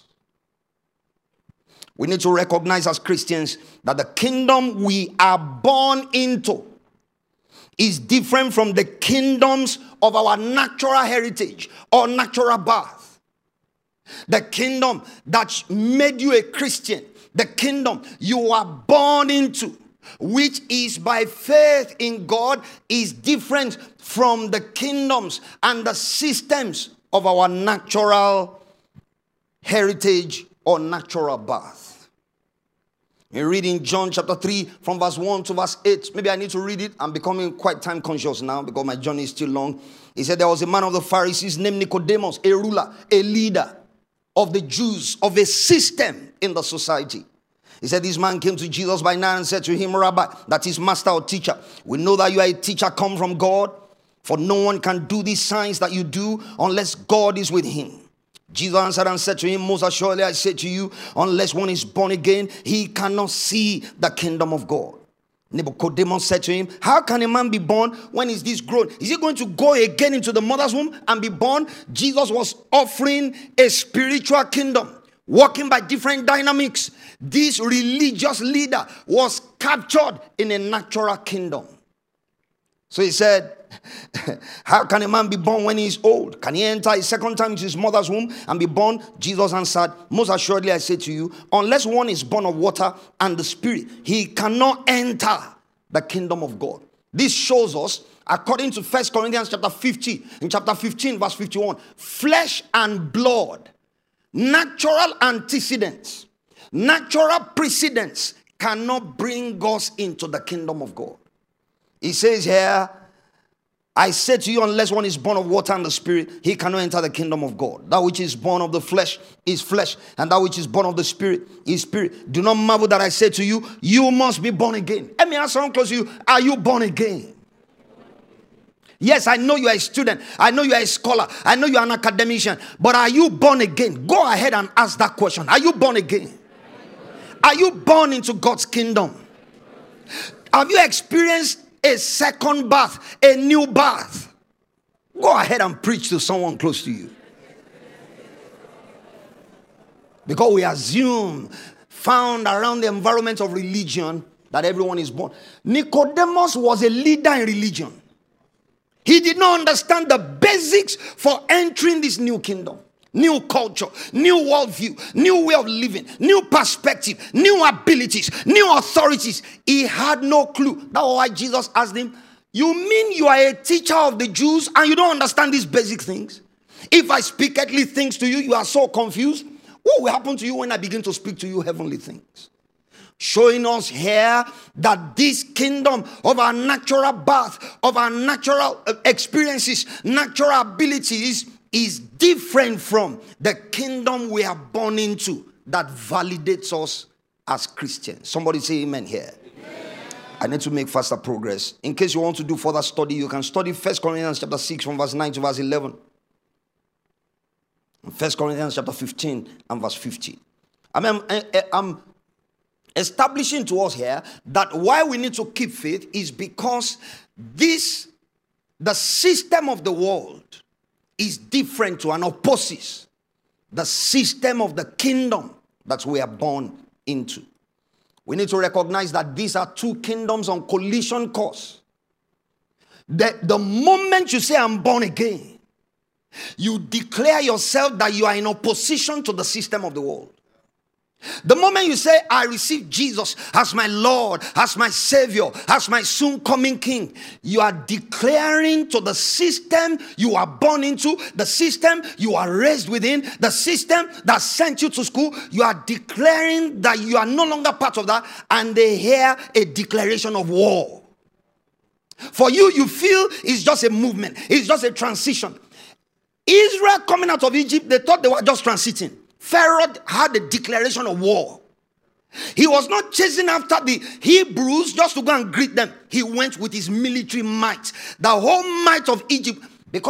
We need to recognize as Christians that the kingdom we are born into is different from the kingdoms of our natural heritage or natural birth. The kingdom that made you a Christian, the kingdom you are born into, which is by faith in God, is different from the kingdoms and the systems of our natural heritage or natural birth. You read in John chapter three from verse one to verse eight. Maybe I need to read it. I'm becoming quite time conscious now because my journey is still long. He said there was a man of the Pharisees named Nicodemus, a ruler, a leader of the Jews, of a system in the society. He said this man came to Jesus by night and said to him, Rabbi, that is master or teacher, we know that you are a teacher come from God, for no one can do these signs that you do unless God is with him. Jesus answered and said to him, most assuredly I say to you, unless one is born again, he cannot see the kingdom of God. Nicodemus said to him, how can a man be born when is this grown? Is he going to go again into the mother's womb and be born? Jesus was offering a spiritual kingdom, working by different dynamics. This religious leader was captured in a natural kingdom. So he said, how can a man be born when he is old? Can he enter a second time into his mother's womb and be born? Jesus answered, most assuredly I say to you, unless one is born of water and the Spirit, he cannot enter the kingdom of God. This shows us, according to First Corinthians chapter fifteen, in chapter fifteen verse fifty-one, flesh and blood, natural antecedents, natural precedents cannot bring us into the kingdom of God. He says here, I say to you, unless one is born of water and the Spirit, he cannot enter the kingdom of God. That which is born of the flesh is flesh, and that which is born of the Spirit is spirit. Do not marvel that I say to you, you must be born again. Let me ask someone close to you, are you born again? Yes, I know you are a student. I know you are a scholar. I know you are an academician. But are you born again? Go ahead and ask that question. Are you born again? Are you born into God's kingdom? Have you experienced a second birth, a new birth? Go ahead and preach to someone close to you. Because we assume, found around the environment of religion, that everyone is born. Nicodemus was a leader in religion. He did not understand the basics for entering this new kingdom. New culture, new worldview, new way of living, new perspective, new abilities, new authorities. He had no clue. That's why Jesus asked him, you mean you are a teacher of the Jews and you don't understand these basic things? If I speak earthly things to you, you are so confused. What will happen to you when I begin to speak to you heavenly things? Showing us here that this kingdom of our natural birth, of our natural experiences, natural abilities, is different from the kingdom we are born into that validates us as Christians. Somebody say amen here. Amen. I need to make faster progress. In case you want to do further study, you can study First Corinthians chapter six from verse nine to verse eleven. First Corinthians chapter fifteen and verse fifty. I mean, I'm establishing to us here that why we need to keep faith is because this, the system of the world, is different to and opposes the system of the kingdom that we are born into. We need to recognize that these are two kingdoms on collision course. The, the moment you say I'm born again, you declare yourself that you are in opposition to the system of the world. The moment you say, I receive Jesus as my Lord, as my Savior, as my soon coming King, you are declaring to the system you are born into, the system you are raised within, the system that sent you to school, you are declaring that you are no longer part of that, and they hear a declaration of war. For you, you feel it's just a movement, it's just a transition. Israel coming out of Egypt, they thought they were just transiting. Pharaoh had a declaration of war. He was not chasing after the Hebrews just to go and greet them. He went with his military might. The whole might of Egypt. Because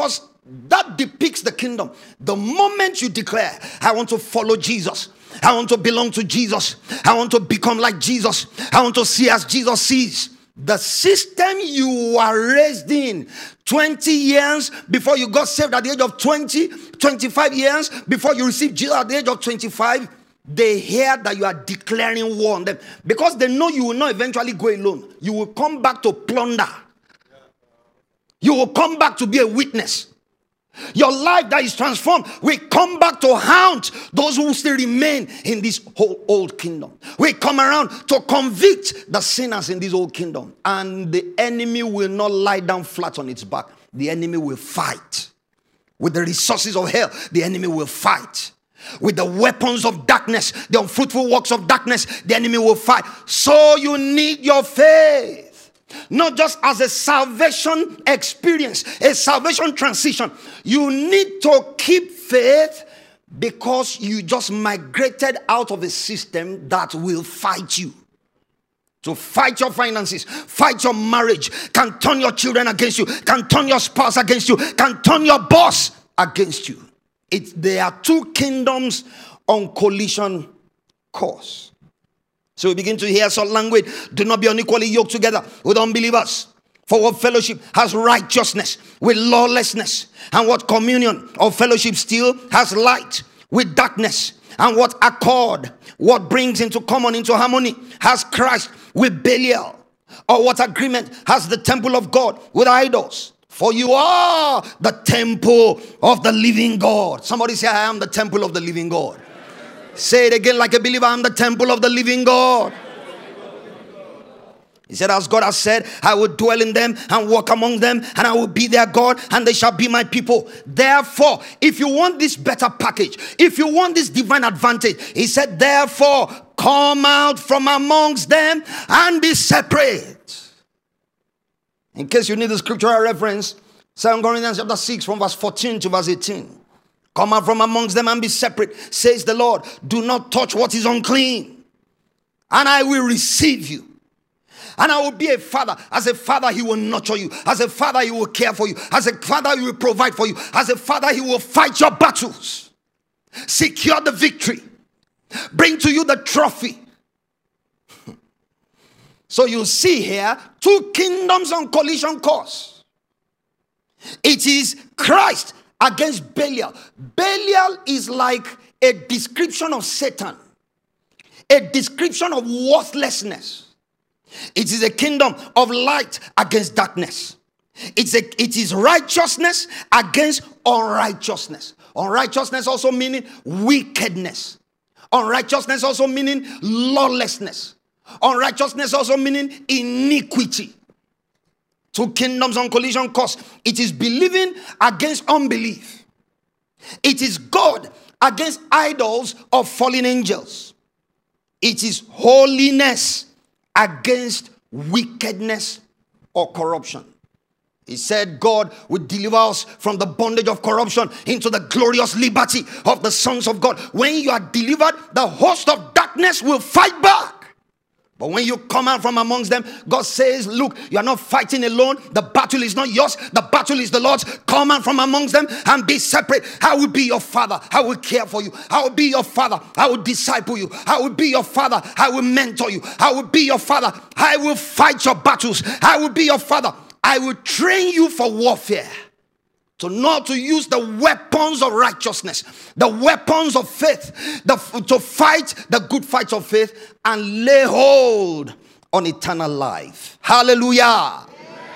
that depicts the kingdom. The moment you declare, I want to follow Jesus, I want to belong to Jesus, I want to become like Jesus, I want to see as Jesus sees, the system you were raised in twenty years before you got saved at the age of twenty, twenty-five years before you received Jesus at the age of twenty-five, they hear that you are declaring war on them because they know you will not eventually go alone. You will come back to plunder. You will come back to be a witness. Your life that is transformed will come back to haunt those who still remain in this whole old kingdom. We come around to convict the sinners in this old kingdom. And the enemy will not lie down flat on its back. The enemy will fight. With the resources of hell, the enemy will fight. With the weapons of darkness, the unfruitful works of darkness, the enemy will fight. So you need your faith. Not just as a salvation experience, a salvation transition. You need to keep faith because you just migrated out of a system that will fight you. To fight your finances, fight your marriage, can turn your children against you, can turn your spouse against you, can turn your boss against you. It, there are two kingdoms on collision course. So we begin to hear some language. Do not be unequally yoked together with unbelievers. For what fellowship has righteousness with lawlessness? And what communion or fellowship still has light with darkness? And what accord, what brings into common, into harmony, has Christ with Belial? Or what agreement has the temple of God with idols? For you are the temple of the living God. Somebody say, I am the temple of the living God. Say it again like a believer, I am the temple of the living God. He said, as God has said, I will dwell in them and walk among them, and I will be their God, and they shall be my people. Therefore, if you want this better package, if you want this divine advantage, he said, therefore, come out from amongst them and be separate. In case you need the scriptural reference, Second Corinthians chapter six from verse fourteen to verse eighteen. Come out from amongst them and be separate, says the Lord. Do not touch what is unclean, and I will receive you. And I will be a father. As a father, he will nurture you. As a father, he will care for you. As a father, he will provide for you. As a father, he will fight your battles. Secure the victory. Bring to you the trophy. So you see here, two kingdoms on collision course. It is Christ against Belial. Belial is like a description of Satan. A description of worthlessness. It is a kingdom of light against darkness. It's a, it is righteousness against unrighteousness. Unrighteousness also meaning wickedness. Unrighteousness also meaning lawlessness. Unrighteousness also meaning iniquity. Two kingdoms on collision course. It is believing against unbelief. It is God against idols of fallen angels. It is holiness against wickedness or corruption. He said God would deliver us from the bondage of corruption into the glorious liberty of the sons of God. When you are delivered, the host of darkness will fight back. But when you come out from amongst them, God says, look, you are not fighting alone. The battle is not yours. The battle is the Lord's. Come out from amongst them and be separate. I will be your father. I will care for you. I will be your father. I will disciple you. I will be your father. I will mentor you. I will be your father. I will fight your battles. I will be your father. I will train you for warfare. To know to use the weapons of righteousness, the weapons of faith, the, to fight the good fight of faith and lay hold on eternal life. Hallelujah. Amen.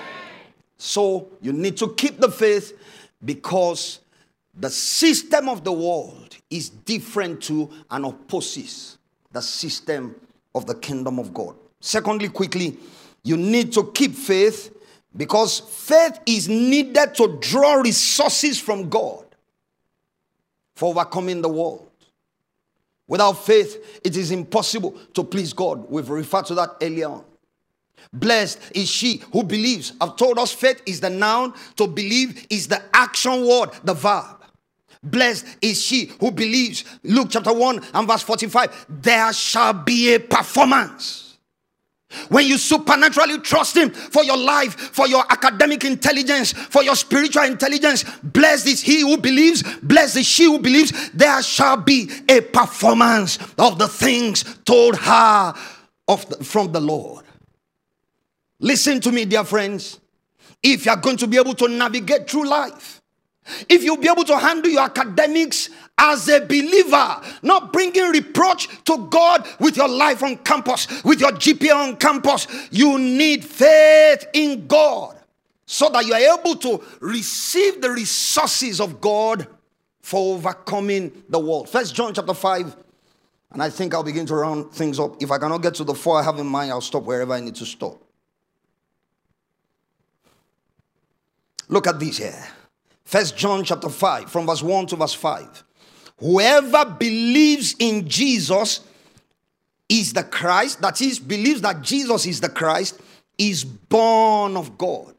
So you need to keep the faith because the system of the world is different to and opposes the system of the kingdom of God. Secondly, quickly, you need to keep faith because faith is needed to draw resources from God for overcoming the world. Without faith, it is impossible to please God. We've referred to that earlier on. Blessed is she who believes. I've told us faith is the noun. To believe is the action word, the verb. Blessed is she who believes. Luke chapter one and verse forty-five. There shall be a performance. When you supernaturally trust him for your life, for your academic intelligence, for your spiritual intelligence, blessed is he who believes, blessed is she who believes, there shall be a performance of the things told her of the, from the Lord. Listen to me, dear friends. If you are going to be able to navigate through life, if you'll be able to handle your academics as a believer, not bringing reproach to God with your life on campus, with your G P A on campus, you need faith in God so that you are able to receive the resources of God for overcoming the world. First John chapter five, and I think I'll begin to round things up. If I cannot get to the four I have in mind, I'll stop wherever I need to stop. Look at this here. First John chapter five, from verse one to verse five. Whoever believes in Jesus is the Christ, that is, believes that Jesus is the Christ, is born of God.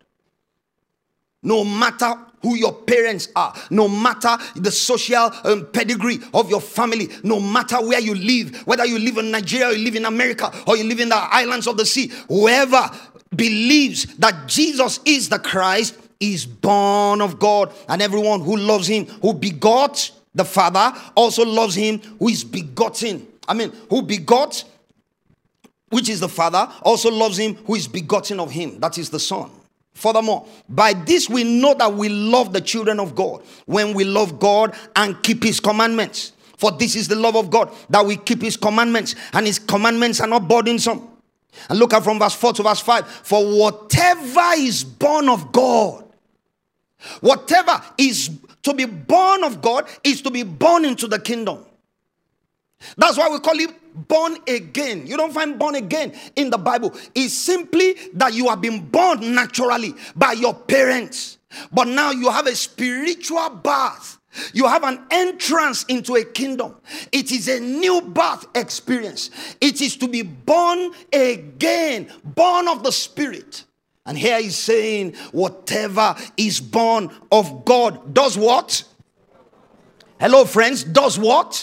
No matter who your parents are, no matter the social um, pedigree of your family, no matter where you live, whether you live in Nigeria, or you live in America, or you live in the islands of the sea, whoever believes that Jesus is the Christ is born of God, and everyone who loves him, who begot the Father, also loves him who is begotten. I mean, who begot, which is the Father, also loves him who is begotten of him. That is the Son. Furthermore, by this we know that we love the children of God, when we love God and keep his commandments. For this is the love of God, that we keep his commandments, and his commandments are not burdensome. And look at from verse four to verse five. For whatever is born of God, whatever is to be born of God is to be born into the kingdom. That's why we call it born again. You don't find born again in the Bible. It's simply that you have been born naturally by your parents, but now you have a spiritual birth. You have an entrance into a kingdom. It is a new birth experience. It is to be born again, born of the Spirit. And here he's saying, whatever is born of God does what? Hello, friends, does what?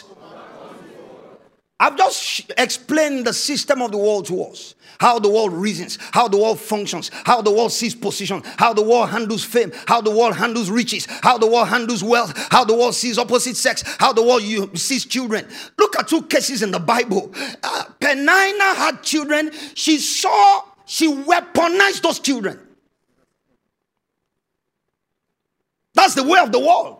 I've just explained the system of the world to us. How the world reasons, how the world functions, how the world sees position, how the world handles fame, how the world handles riches, how the world handles wealth, how the world sees opposite sex, how the world sees children. Look at two cases in the Bible. Uh, Peninnah had children. She saw, she weaponized those children. That's the way of the world.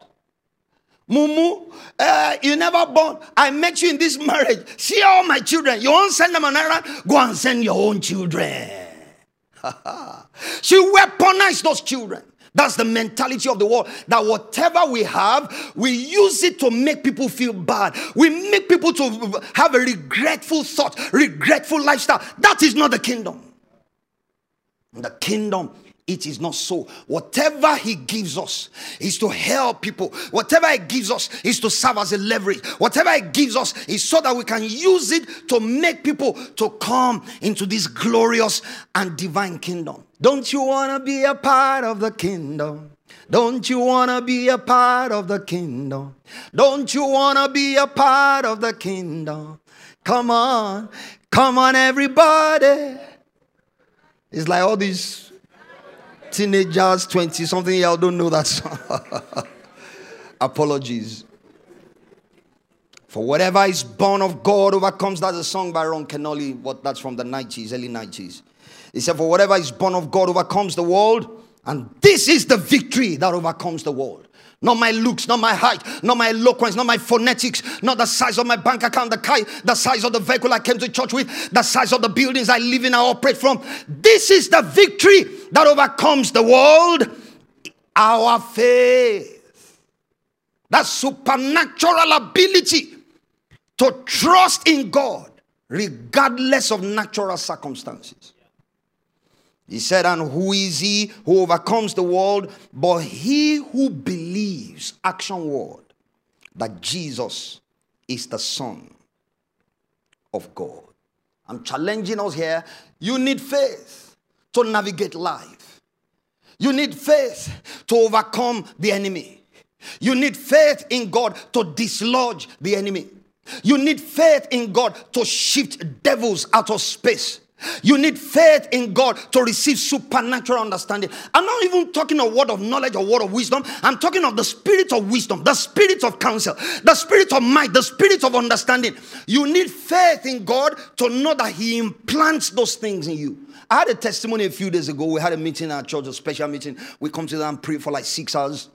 Mumu, uh, you never born. I met you in this marriage. See all my children. You won't send them on errand. Go and send your own children. She weaponized those children. That's the mentality of the world. That whatever we have, we use it to make people feel bad. We make people to have a regretful thought, regretful lifestyle. That is not the kingdom. The kingdom, it is not so. Whatever he gives us is to help people. Whatever he gives us is to serve as a leverage. Whatever he gives us is so that we can use it to make people to come into this glorious and divine kingdom. Don't you want to be a part of the kingdom? Don't you want to be a part of the kingdom? Don't you want to be a part of the kingdom? Come on. Come on, everybody. It's like all these teenagers, twenty-something year old don't know that song. Apologies. For whatever is born of God overcomes. That's a song by Ron Kenoly. What that's from the nineties, early nineties. He said, for whatever is born of God overcomes the world. And this is the victory that overcomes the world. Not my looks, not my height, not my eloquence, not my phonetics, not the size of my bank account, the, the size of the vehicle I came to church with, the size of the buildings I live in, I operate from. This is the victory that overcomes the world. Our faith. That supernatural ability to trust in God regardless of natural circumstances. He said, and who is he who overcomes the world? But he who believes, action word, that Jesus is the Son of God. I'm challenging us here. You need faith to navigate life. You need faith to overcome the enemy. You need faith in God to dislodge the enemy. You need faith in God to shift devils out of space. You need faith in God to receive supernatural understanding. I'm not even talking of word of knowledge or word of wisdom. I'm talking of the spirit of wisdom, the spirit of counsel, the spirit of might, the spirit of understanding. You need faith in God to know that He implants those things in you. I had a testimony a few days ago. We had a meeting at church, a special meeting. We come together and pray for like six hours.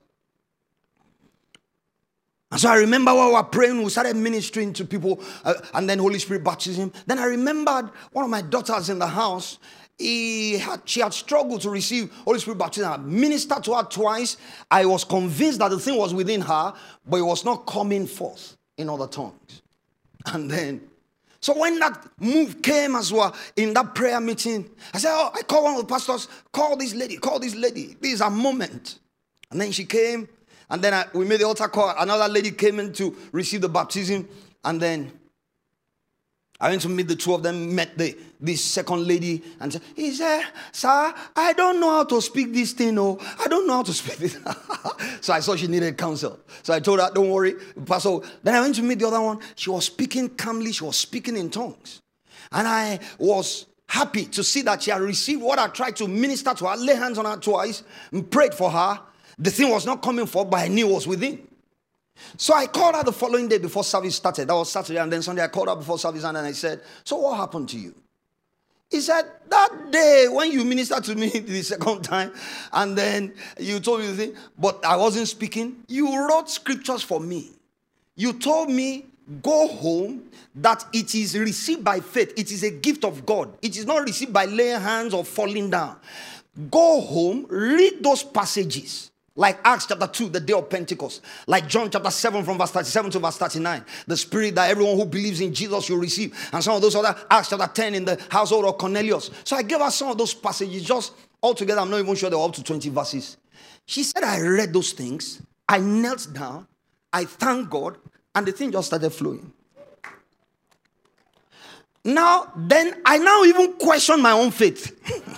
And so I remember while we were praying, we started ministering to people, uh, and then Holy Spirit baptism. Then I remembered one of my daughters in the house. He had, she had struggled to receive Holy Spirit baptism. I ministered to her twice. I was convinced that the thing was within her, but it was not coming forth in other tongues. And then, so when that move came as well in that prayer meeting, I said, oh, I called one of the pastors, call this lady, call this lady. This is a moment. And then she came. And then I, we made the altar call. Another lady came in to receive the baptism. And then I went to meet the two of them, met the this second lady. And said, he said, sir, I don't know how to speak this thing. Oh, I don't know how to speak this. So I saw she needed counsel. So I told her, don't worry, Pastor. Then I went to meet the other one. She was speaking calmly. She was speaking in tongues. And I was happy to see that she had received what I tried to minister to her, lay hands on her twice, and prayed for her. The thing was not coming forth, but I knew it was within. So I called her the following day before service started. That was Saturday, and then Sunday I called her before service, and then I said, so what happened to you? He said, that day when you ministered to me the second time, and then you told me the thing, but I wasn't speaking, you wrote scriptures for me. You told me, go home, that it is received by faith. It is a gift of God. It is not received by laying hands or falling down. Go home, read those passages. Like Acts chapter two, the day of Pentecost. Like John chapter seven from verse thirty-seven to verse thirty-nine. The spirit that everyone who believes in Jesus will receive. And some of those other, Acts chapter ten in the household of Cornelius. So I gave her some of those passages just altogether. I'm not even sure they were up to twenty verses. She said, I read those things. I knelt down. I thanked God. And the thing just started flowing. Now, then I now even question my own faith.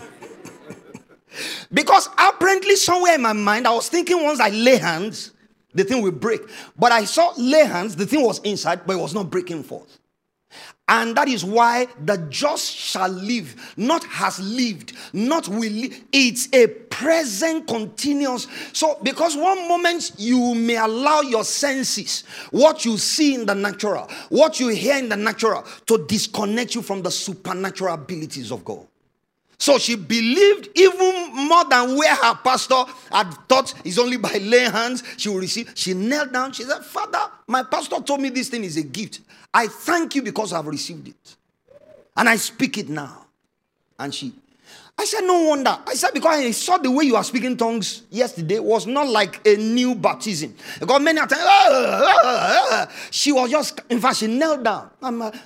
Because apparently somewhere in my mind, I was thinking once I lay hands, the thing will break. But I saw lay hands, the thing was inside, but it was not breaking forth. And that is why the just shall live, not has lived, not will live. It's a present continuous. So because one moment you may allow your senses, what you see in the natural, what you hear in the natural, to disconnect you from the supernatural abilities of God. So she believed even more than where her pastor had thought is only by laying hands she will receive. She knelt down. She said, Father, my pastor told me this thing is a gift. I thank you because I've received it. And I speak it now. And she, I said, no wonder. I said, because I saw the way you are speaking tongues yesterday was not like a new baptism. Because many times, ah, ah, ah, she was just, in fact, she knelt down. I'm a,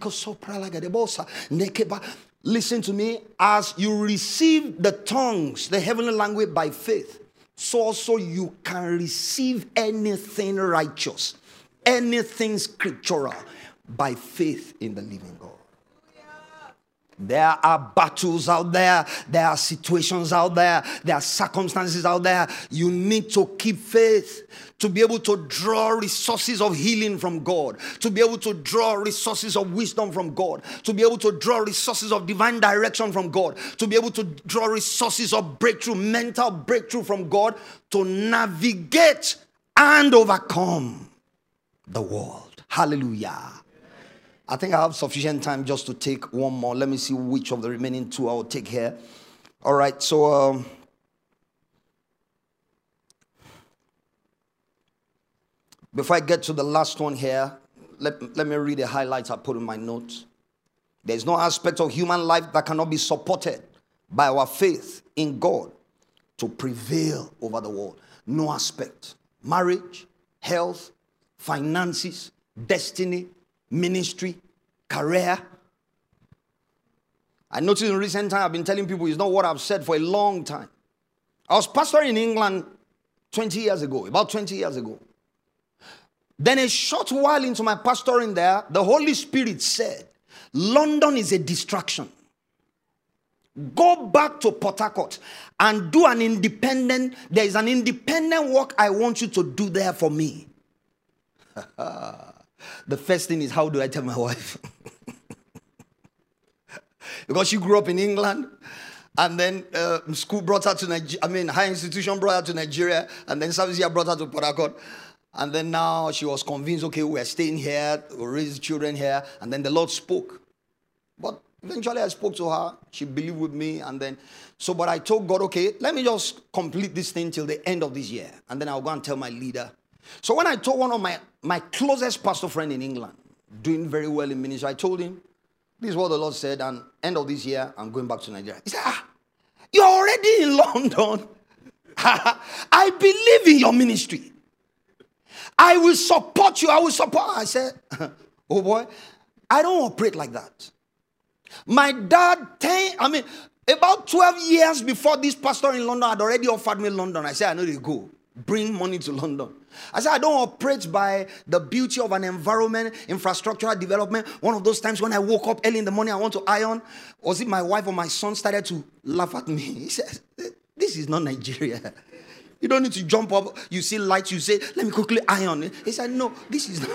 listen to me, as you receive the tongues, the heavenly language by faith, so also you can receive anything righteous, anything scriptural by faith in the living God. There are battles out there. There are situations out there. There are circumstances out there. You need to keep faith to be able to draw resources of healing from God, to be able to draw resources of wisdom from God, to be able to draw resources of divine direction from God, to be able to draw resources of breakthrough, mental breakthrough from God, to navigate and overcome the world. Hallelujah. I think I have sufficient time just to take one more. Let me see which of the remaining two I will take here. All right, so um, before I get to the last one here, let, let me read the highlights I put in my notes. There's no aspect of human life that cannot be supported by our faith in God to prevail over the world. No aspect. Marriage, health, finances, destiny, ministry, career. I noticed in recent time I've been telling people it's not what I've said for a long time. I was pastoring in England twenty years ago, about twenty years ago. Then a short while into my pastoring there, the Holy Spirit said, London is a distraction. Go back to Port Harcourt and do an independent, there is an independent work I want you to do there for me. The first thing is, how do I tell my wife? because she grew up in England. And then uh, school brought her to Nigeria. I mean, higher institution brought her to Nigeria. And then service year brought her to Port Harcourt. And then now she was convinced, okay, we're staying here, we'll raise children here. And then the Lord spoke. But eventually I spoke to her. She believed with me. And then, so, but I told God, okay, let me just complete this thing till the end of this year. And then I'll go and tell my leader. So when I told one of my, my closest pastor friend in England, doing very well in ministry, I told him, this is what the Lord said, and end of this year, I'm going back to Nigeria. He said, ah, you're already in London. I believe in your ministry. I will support you. I will support. I said, oh boy, I don't operate like that. My dad, ten, I mean, about twelve years before this pastor in London had already offered me London. I said, I know they go. Bring money to London. I said, I don't operate by the beauty of an environment, infrastructural development. One of those times when I woke up early in the morning, I want to iron. Was it my wife or my son started to laugh at me? He said, this is not Nigeria. You don't need to jump up. You see lights, you say, let me quickly iron. He said, no, this is not.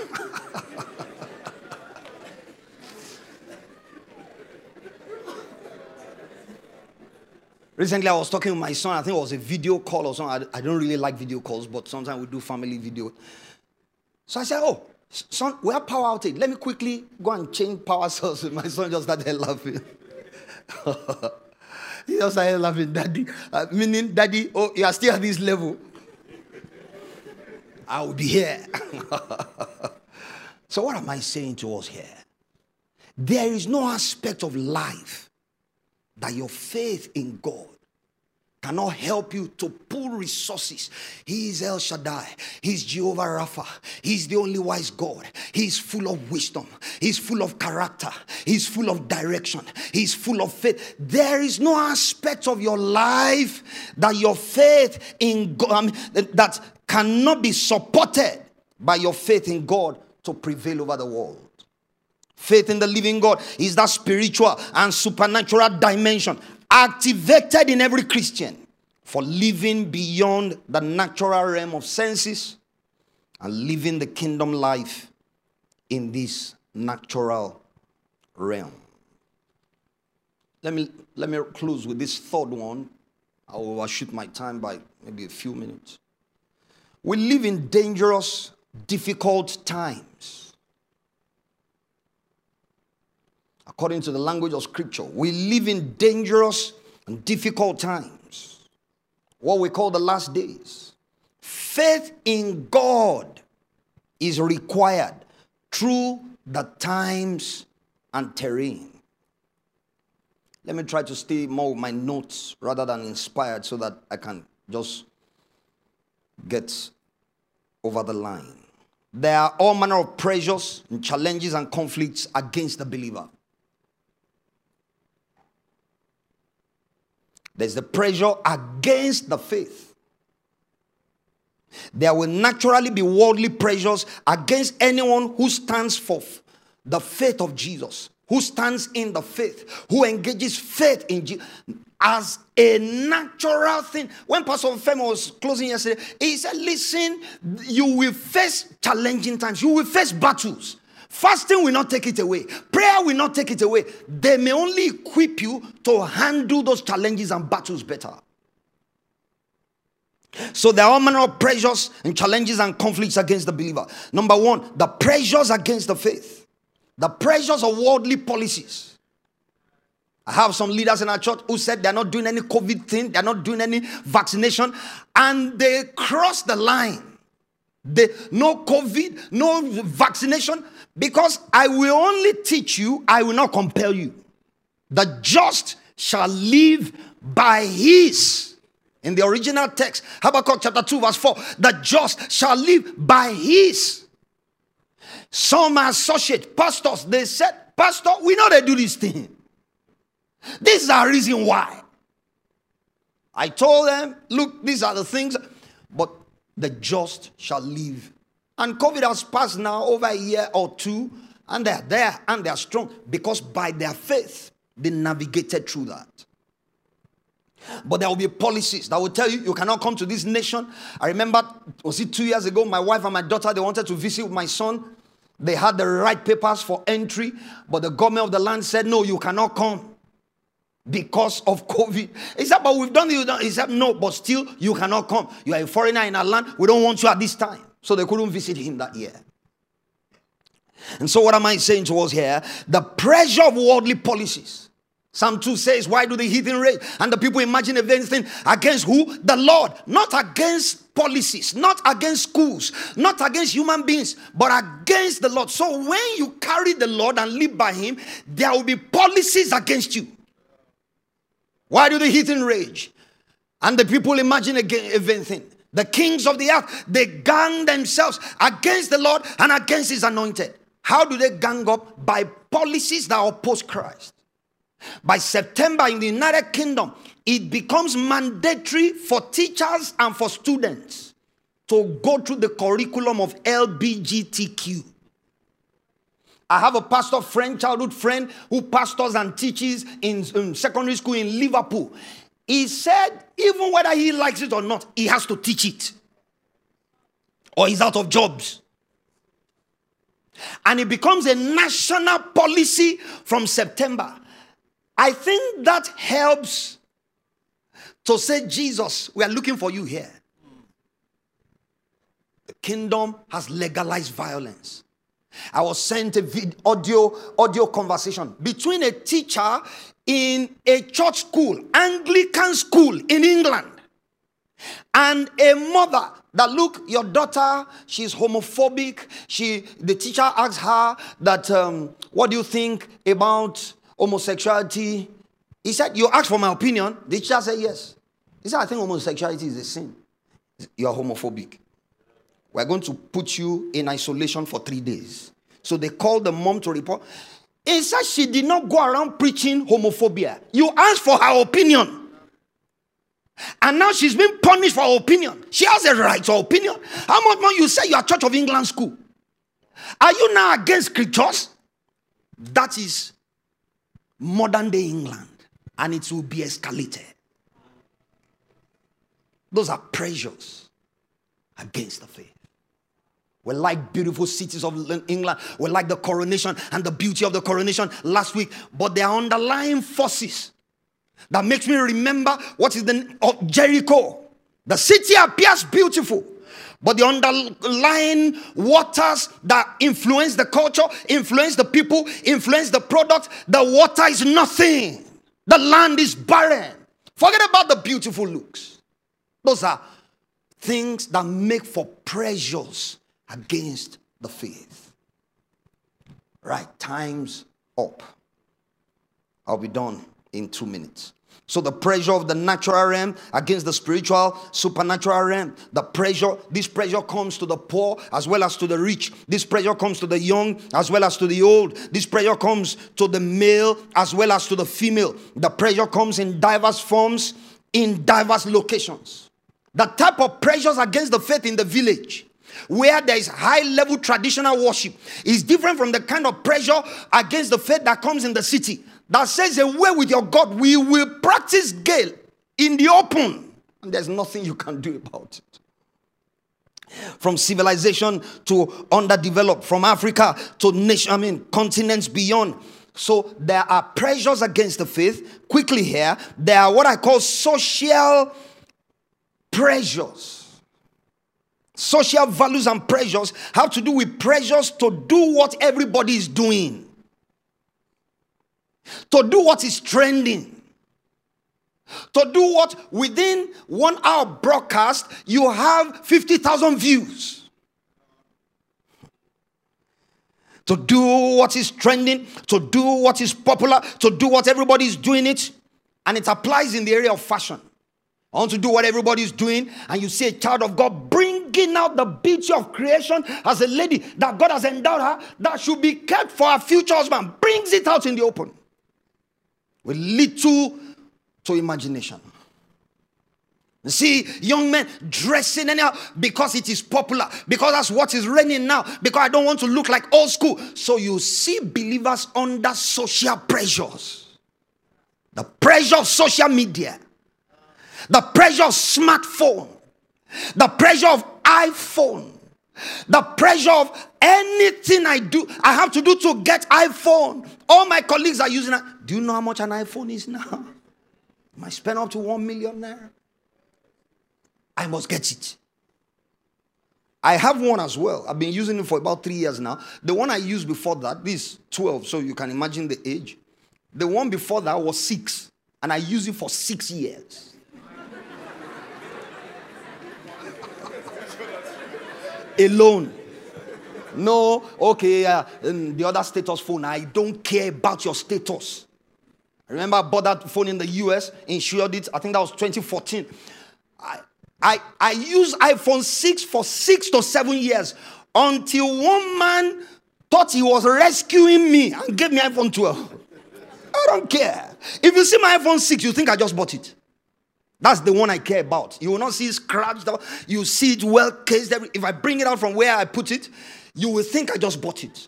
Recently, I was talking with my son. I think it was a video call or something. I, I don't really like video calls, but sometimes we do family video. So I said, oh, son, we have power outage. Let me quickly go and change power source. My son just started laughing. He just started laughing. Daddy, uh, meaning, Daddy, oh, you are still at this level. I will be here. So what am I saying to us here? There is no aspect of life that your faith in God cannot help you to pull resources. He is El Shaddai. He's Jehovah Rapha. He's the only wise God. He's full of wisdom. He's full of character. He's full of direction. He's full of faith. There is no aspect of your life that your faith in God, I mean, that cannot be supported by your faith in God to prevail over the world. Faith in the living God is that spiritual and supernatural dimension activated in every Christian for living beyond the natural realm of senses and living the kingdom life in this natural realm. Let me, let me close with this third one. I will overshoot my time by maybe a few minutes. We live in dangerous, difficult times. According to the language of Scripture, we live in dangerous and difficult times. What we call the last days. Faith in God is required through the times and terrain. Let me try to stay more with my notes rather than inspired so that I can just get over the line. There are all manner of pressures and challenges and conflicts against the believer. There's the pressure against the faith. There will naturally be worldly pressures against anyone who stands for the faith of Jesus, who stands in the faith, who engages faith in Jesus as a natural thing. When Pastor Femi was closing yesterday, he said, listen, you will face challenging times. You will face battles. Fasting will not take it away. Prayer will not take it away. They may only equip you to handle those challenges and battles better. So there are all manner of pressures and challenges and conflicts against the believer. Number one, the pressures against the faith. The pressures of worldly policies. I have some leaders in our church who said they're not doing any COVID thing. They're not doing any vaccination. And they cross the line. They, no COVID, no vaccination. Because I will only teach you, I will not compel you. The just shall live by his. In the original text, Habakkuk chapter two verse four, the just shall live by his. Some associate pastors, they said, Pastor, we know they do this thing. This is our reason why. I told them, look, these are the things, but the just shall live. And COVID has passed now over a year or two, and they're there and they're strong because by their faith, they navigated through that. But there will be policies that will tell you, you cannot come to this nation. I remember, was it two years ago, my wife and my daughter, they wanted to visit with my son. They had the right papers for entry, but the government of the land said, no, you cannot come. because of COVID. He said, but we've done it. He said, no, but still, you cannot come. You are a foreigner in our land. We don't want you at this time. So they couldn't visit him that year. And so what am I saying to us here? The pressure of worldly policies. Psalm two says, why do the heathen rage? And the people imagine anything against who? The Lord. Not against policies, not against schools, not against human beings, but against the Lord. So when you carry the Lord and live by him, there will be policies against you. Why do the heathen rage? And the people imagine everything. The kings of the earth, they gang themselves against the Lord and against his anointed. How do they gang up? By policies that oppose Christ. By September in the United Kingdom, it becomes mandatory for teachers and for students to go through the curriculum of L G B T Q. I have a pastor friend, childhood friend, who pastors and teaches in, in secondary school in Liverpool. He said, even whether he likes it or not, he has to teach it. Or he's out of jobs. And it becomes a national policy from September. I think that helps to say, Jesus, we are looking for you here. The kingdom has legalized violence. I was sent a video, audio, audio conversation between a teacher in a church school, Anglican school in England, and a mother that, look, your daughter, she's homophobic. She, the teacher asked her that, um, what do you think about homosexuality? He said, you asked for my opinion. The teacher said, yes. He said, I think homosexuality is a sin. You are homophobic. We're going to put you in isolation for three days. So they called the mom to report. He said she did not go around preaching homophobia. You asked for her opinion. And now she's been punished for her opinion. She has a right to her opinion. How much more you say you are Church of England school? Are you now against scriptures? That is modern day England. And it will be escalated. Those are pressures against the faith. We like beautiful cities of England. We like the coronation and the beauty of the coronation last week. But there are underlying forces that makes me remember what is the of Jericho. The city appears beautiful, but the underlying waters that influence the culture, influence the people, influence the product, the water is nothing. The land is barren. Forget about the beautiful looks. Those are things that make for pressures against the faith. Right, time's up. I'll be done in two minutes. So the pressure of the natural realm against the spiritual, supernatural realm. The pressure, this pressure comes to the poor as well as to the rich. This pressure comes to the young as well as to the old. This pressure comes to the male as well as to the female. The pressure comes in diverse forms, in diverse locations. The type of pressures against the faith in the village, where there is high-level traditional worship, is different from the kind of pressure against the faith that comes in the city. That says, away with your God, we will practice Gale in the open. And there's nothing you can do about it. From civilization to underdeveloped, from Africa to nation, I mean, continents beyond. So there are pressures against the faith. Quickly here, there are what I call social pressures. Social values and pressures have to do with pressures to do what everybody is doing. To do what is trending. To do what within one hour broadcast, you have fifty thousand views. To do what is trending, to do what is popular, to do what everybody is doing it. And it applies in the area of fashion. I want to do what everybody is doing, and you see a child of God bringing out the beauty of creation as a lady that God has endowed her, that should be kept for her future husband, brings it out in the open with little to imagination. You see young men dressing anyhow because it is popular, because that's what is reigning now, because I don't want to look like old school. So you see believers under social pressures. The pressure of social media. The pressure of smartphone. The pressure of iPhone. The pressure of anything I do, I have to do to get iPhone. All my colleagues are using it. Do you know how much an iPhone is now? I spend up to one million naira. I must get it. I have one as well. I've been using it for about three years now. The one I used before that, this twelve, so you can imagine the age. The one before that was six, and I used it for six years. Alone. No, okay, uh, the other status phone, I don't care about your status. I remember I bought that phone in the U S, insured it. I think that was twenty fourteen. I, I, I used iPhone six for six to seven years until one man thought he was rescuing me and gave me iPhone twelve. I don't care. If you see my iPhone six, you think I just bought it. That's the one I care about. You will not see it scratched out. You see it well cased. If I bring it out from where I put it, you will think I just bought it.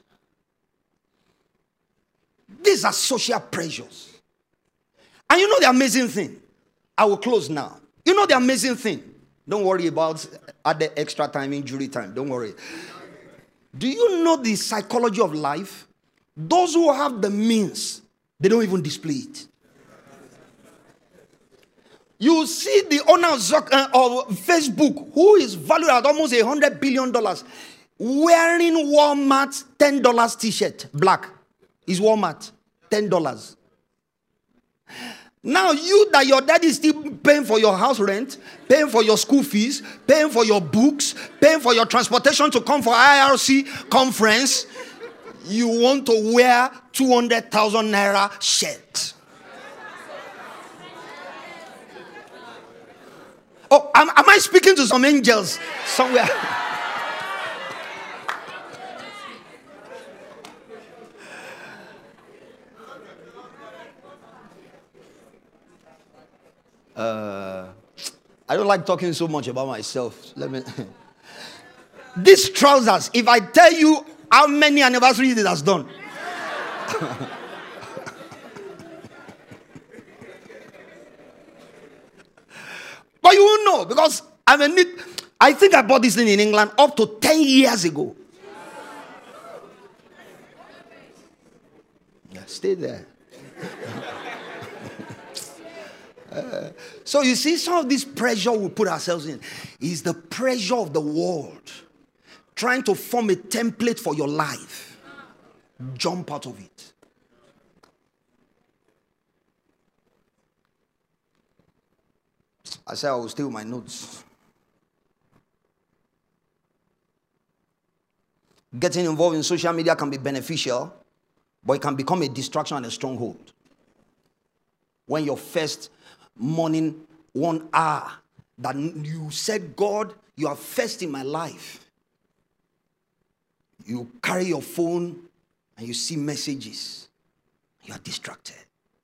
These are social pressures. And you know the amazing thing? I will close now. You know the amazing thing? Don't worry about other extra time, injury time. Don't worry. Do you know the psychology of life? Those who have the means, they don't even display it. You see the owner of, Zuck, uh, of Facebook, who is valued at almost a hundred billion dollars, wearing Walmart ten dollars t-shirt, black. Is Walmart ten dollars. Now you that your dad is still paying for your house rent, paying for your school fees, paying for your books, paying for your transportation to come for I R C conference, you want to wear two hundred thousand naira shirt. Oh, am, am I speaking to some angels somewhere? Uh, I don't like talking so much about myself. Let me. These trousers, if I tell you how many anniversaries it has done. But you won't know because I mean, it, I think I bought this thing in England up to ten years ago. Yeah, stay there. Uh, so you see, some of this pressure we put ourselves in is the pressure of the world trying to form a template for your life. Jump out of it. I said I will steal my notes. Getting involved in social media can be beneficial, but it can become a distraction and a stronghold. When your first morning, one hour, that you said, God, you are first in my life. You carry your phone and you see messages. You are distracted.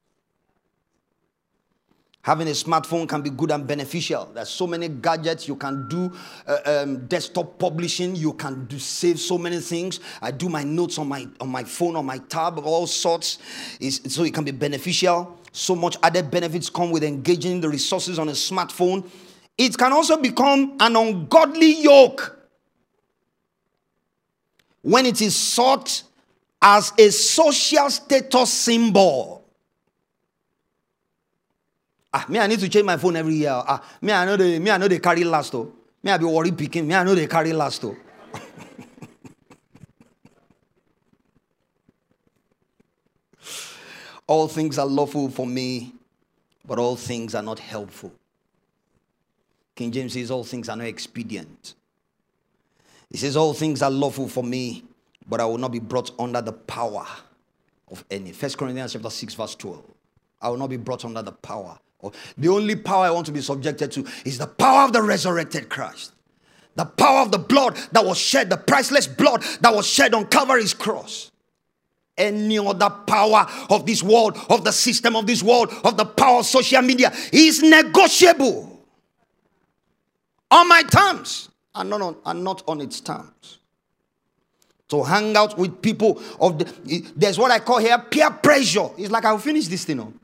Having a smartphone can be good and beneficial. There's so many gadgets you can do. Uh, um, desktop publishing, you can do, save so many things. I do my notes on my on my phone, on my tab, of all sorts. It's, so it can be beneficial. So much added benefits come with engaging the resources on a smartphone. It can also become an ungodly yoke when it is sought as a social status symbol. Ah, me, I need to change my phone every year. Ah, me, I know they, me, I know they carry last though. Me, I be worried picking. Me, I know they carry last though. All things are lawful for me, but all things are not helpful. King James says all things are not expedient. He says all things are lawful for me, but I will not be brought under the power of any. First Corinthians chapter six verse twelve. I will not be brought under the power. The only power I want to be subjected to is the power of the resurrected Christ. The power of the blood that was shed, the priceless blood that was shed on Calvary's cross. Any other power of this world, of the system of this world, of the power of social media is negotiable. On my terms and not on, and not on its terms. To hang out with people of the, there's what I call here peer pressure. It's like I'll finish this thing up.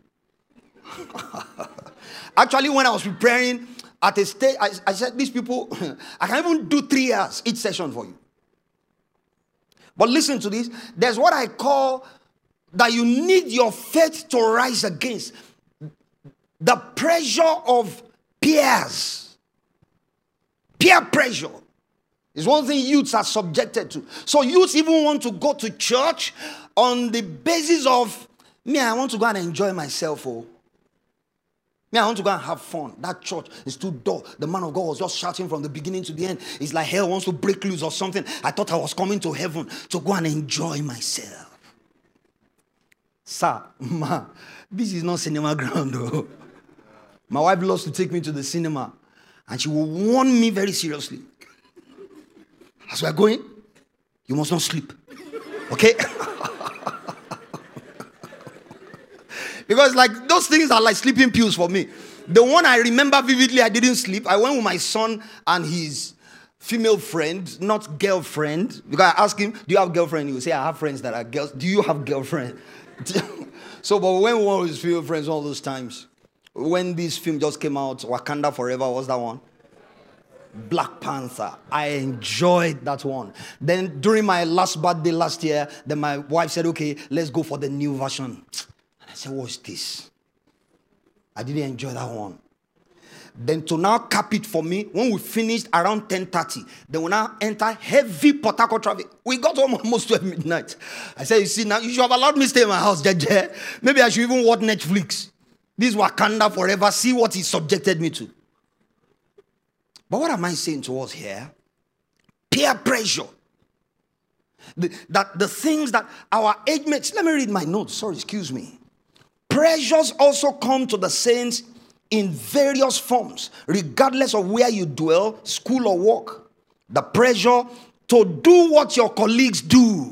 Actually, when I was preparing at a stage, I, I said, these people, I can even do three hours each session for you. But listen to this. There's what I call that you need your faith to rise against. The pressure of peers. Peer pressure is one thing youths are subjected to. So youths even want to go to church on the basis of, me, I want to go and enjoy myself. Oh. Me, I want to go and have fun. That church is too dull. The man of God was just shouting from the beginning to the end. It's like hell wants to break loose or something. I thought I was coming to heaven to go and enjoy myself. Sir, ma, this is not cinema ground, though. My wife loves to take me to the cinema, and she will warn me very seriously. As we are going, you must not sleep. Okay? Because like those things are like sleeping pills for me. The one I remember vividly, I didn't sleep. I went with my son and his female friend, not girlfriend. Because I asked him, do you have girlfriend? He will say, I have friends that are girls. Do you have girlfriend? So, but when one of his female friends, all those times, when this film just came out, Wakanda Forever, what's that one? Black Panther. I enjoyed that one. Then during my last birthday last year, then my wife said, okay, let's go for the new version. And I said, what's this? I didn't enjoy that one. Then to now cap it for me, when we finished around ten thirty, then we now enter heavy Port Harcourt traffic. We got home almost twelve midnight. I said, you see, now you should have allowed me to stay in my house, Jeje. Maybe I should even watch Netflix. This Wakanda Forever, see what he subjected me to. But what am I saying to us here? Peer pressure. The, that the things that our age mates, let me read my notes, sorry, excuse me. Pressures also come to the saints in various forms, regardless of where you dwell, school or work. The pressure to do what your colleagues do,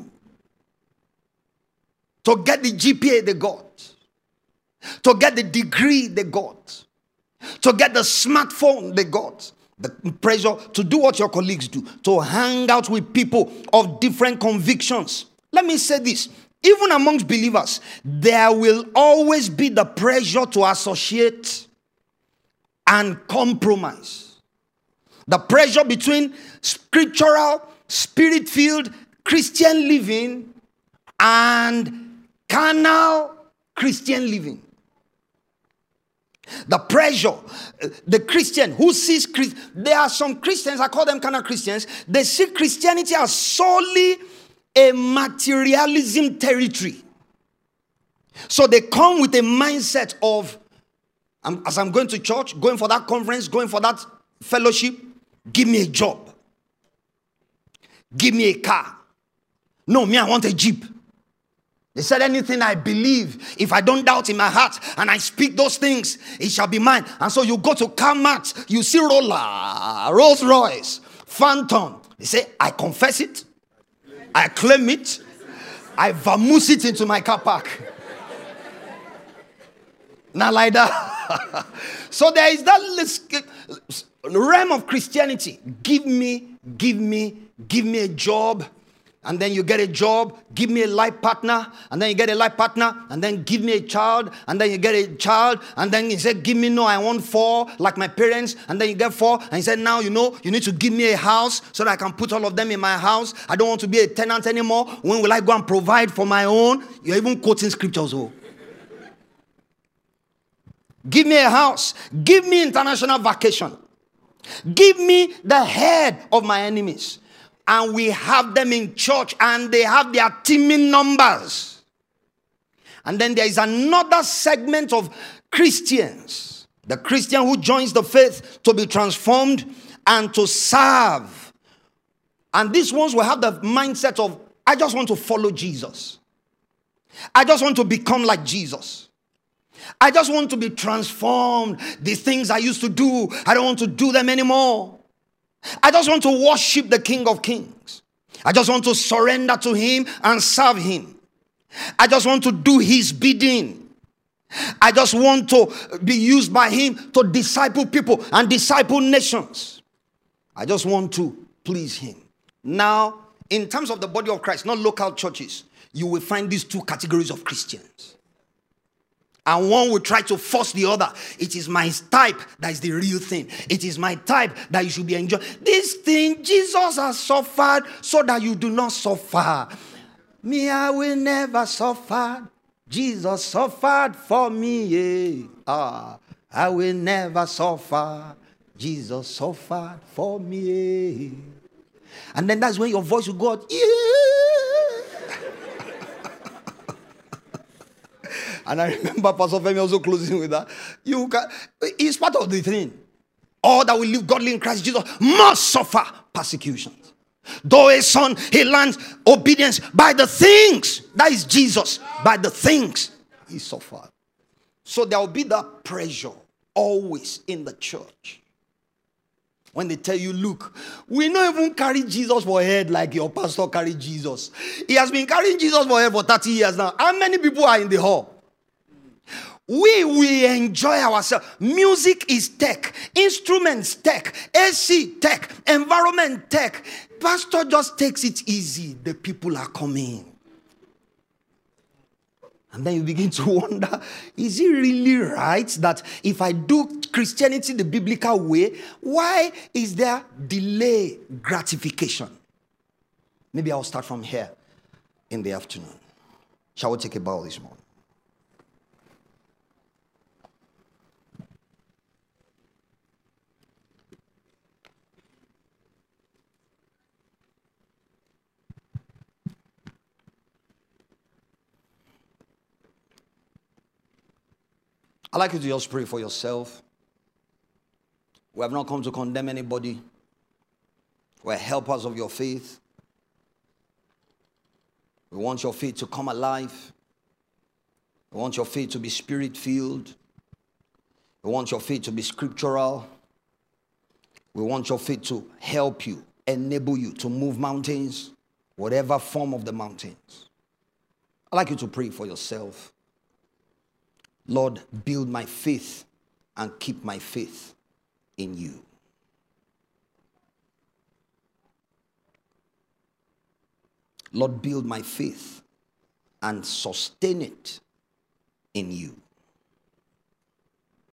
to get the G P A they got, to get the degree they got, to get the smartphone they got. The pressure to do what your colleagues do, to hang out with people of different convictions. Let me say this. Even amongst believers, there will always be the pressure to associate and compromise. The pressure between scriptural, spirit-filled Christian living and carnal Christian living. The pressure, the Christian who sees, there are some Christians, I call them carnal Christians, they see Christianity as solely a materialism territory. So they come with a mindset of, as I'm going to church, going for that conference, going for that fellowship, give me a job. Give me a car. No, me, I want a Jeep. They said anything I believe, if I don't doubt in my heart and I speak those things, it shall be mine. And so you go to CarMax, you see Roller, Rolls Royce, Phantom. They say, I confess it, I claim it, I vamoose it into my car park. Not like that. So there is that realm of Christianity. Give me, give me, give me a job. And then you get a job, give me a life partner, and then you get a life partner, and then give me a child, and then you get a child, and then you say, give me, no, I want four, like my parents, and then you get four, and you say, now, you know, you need to give me a house so that I can put all of them in my house. I don't want to be a tenant anymore. When will I go and provide for my own? You're even quoting scriptures. Oh. Give me a house. Give me international vacation. Give me the head of my enemies. And we have them in church and they have their teaming numbers. And then there is another segment of Christians. The Christian who joins the faith to be transformed and to serve. And these ones will have the mindset of, I just want to follow Jesus. I just want to become like Jesus. I just want to be transformed. The things I used to do, I don't want to do them anymore. I just want to worship the King of Kings. I just want to surrender to him and serve him. I just want to do his bidding. I just want to be used by him to disciple people and disciple nations. I just want to please him. Now, in terms of the body of Christ, not local churches, you will find these two categories of Christians. And one will try to force the other. It is my type that is the real thing. It is my type that you should be enjoying. This thing, Jesus has suffered so that you do not suffer. Me, I will never suffer. Jesus suffered for me. Yeah. Ah, I will never suffer. Jesus suffered for me. And then that's when your voice will go out. Yeah. And I remember Pastor Femi also closing with that. You can, it's part of the thing. All that will live godly in Christ Jesus must suffer persecutions. Though a son, he learns obedience by the things. That is Jesus. By the things he suffered. So there will be that pressure always in the church. When they tell you, look, we don't even carry Jesus for head like your pastor carried Jesus. He has been carrying Jesus for head for thirty years now. How many people are in the hall? We we enjoy ourselves. Music is tech. Instruments tech. A C tech. Environment tech. Pastor just takes it easy. The people are coming. And then you begin to wonder, is it really right that if I do Christianity the biblical way, why is there delay gratification? Maybe I'll start from here in the afternoon. Shall we take a bow this morning? I'd like you to just pray for yourself. We have not come to condemn anybody. We're helpers of your faith. We want your faith to come alive. We want your faith to be spirit-filled. We want your faith to be scriptural. We want your faith to help you, enable you to move mountains, whatever form of the mountains. I'd like you to pray for yourself. Lord, build my faith and keep my faith in you. Lord, build my faith and sustain it in you.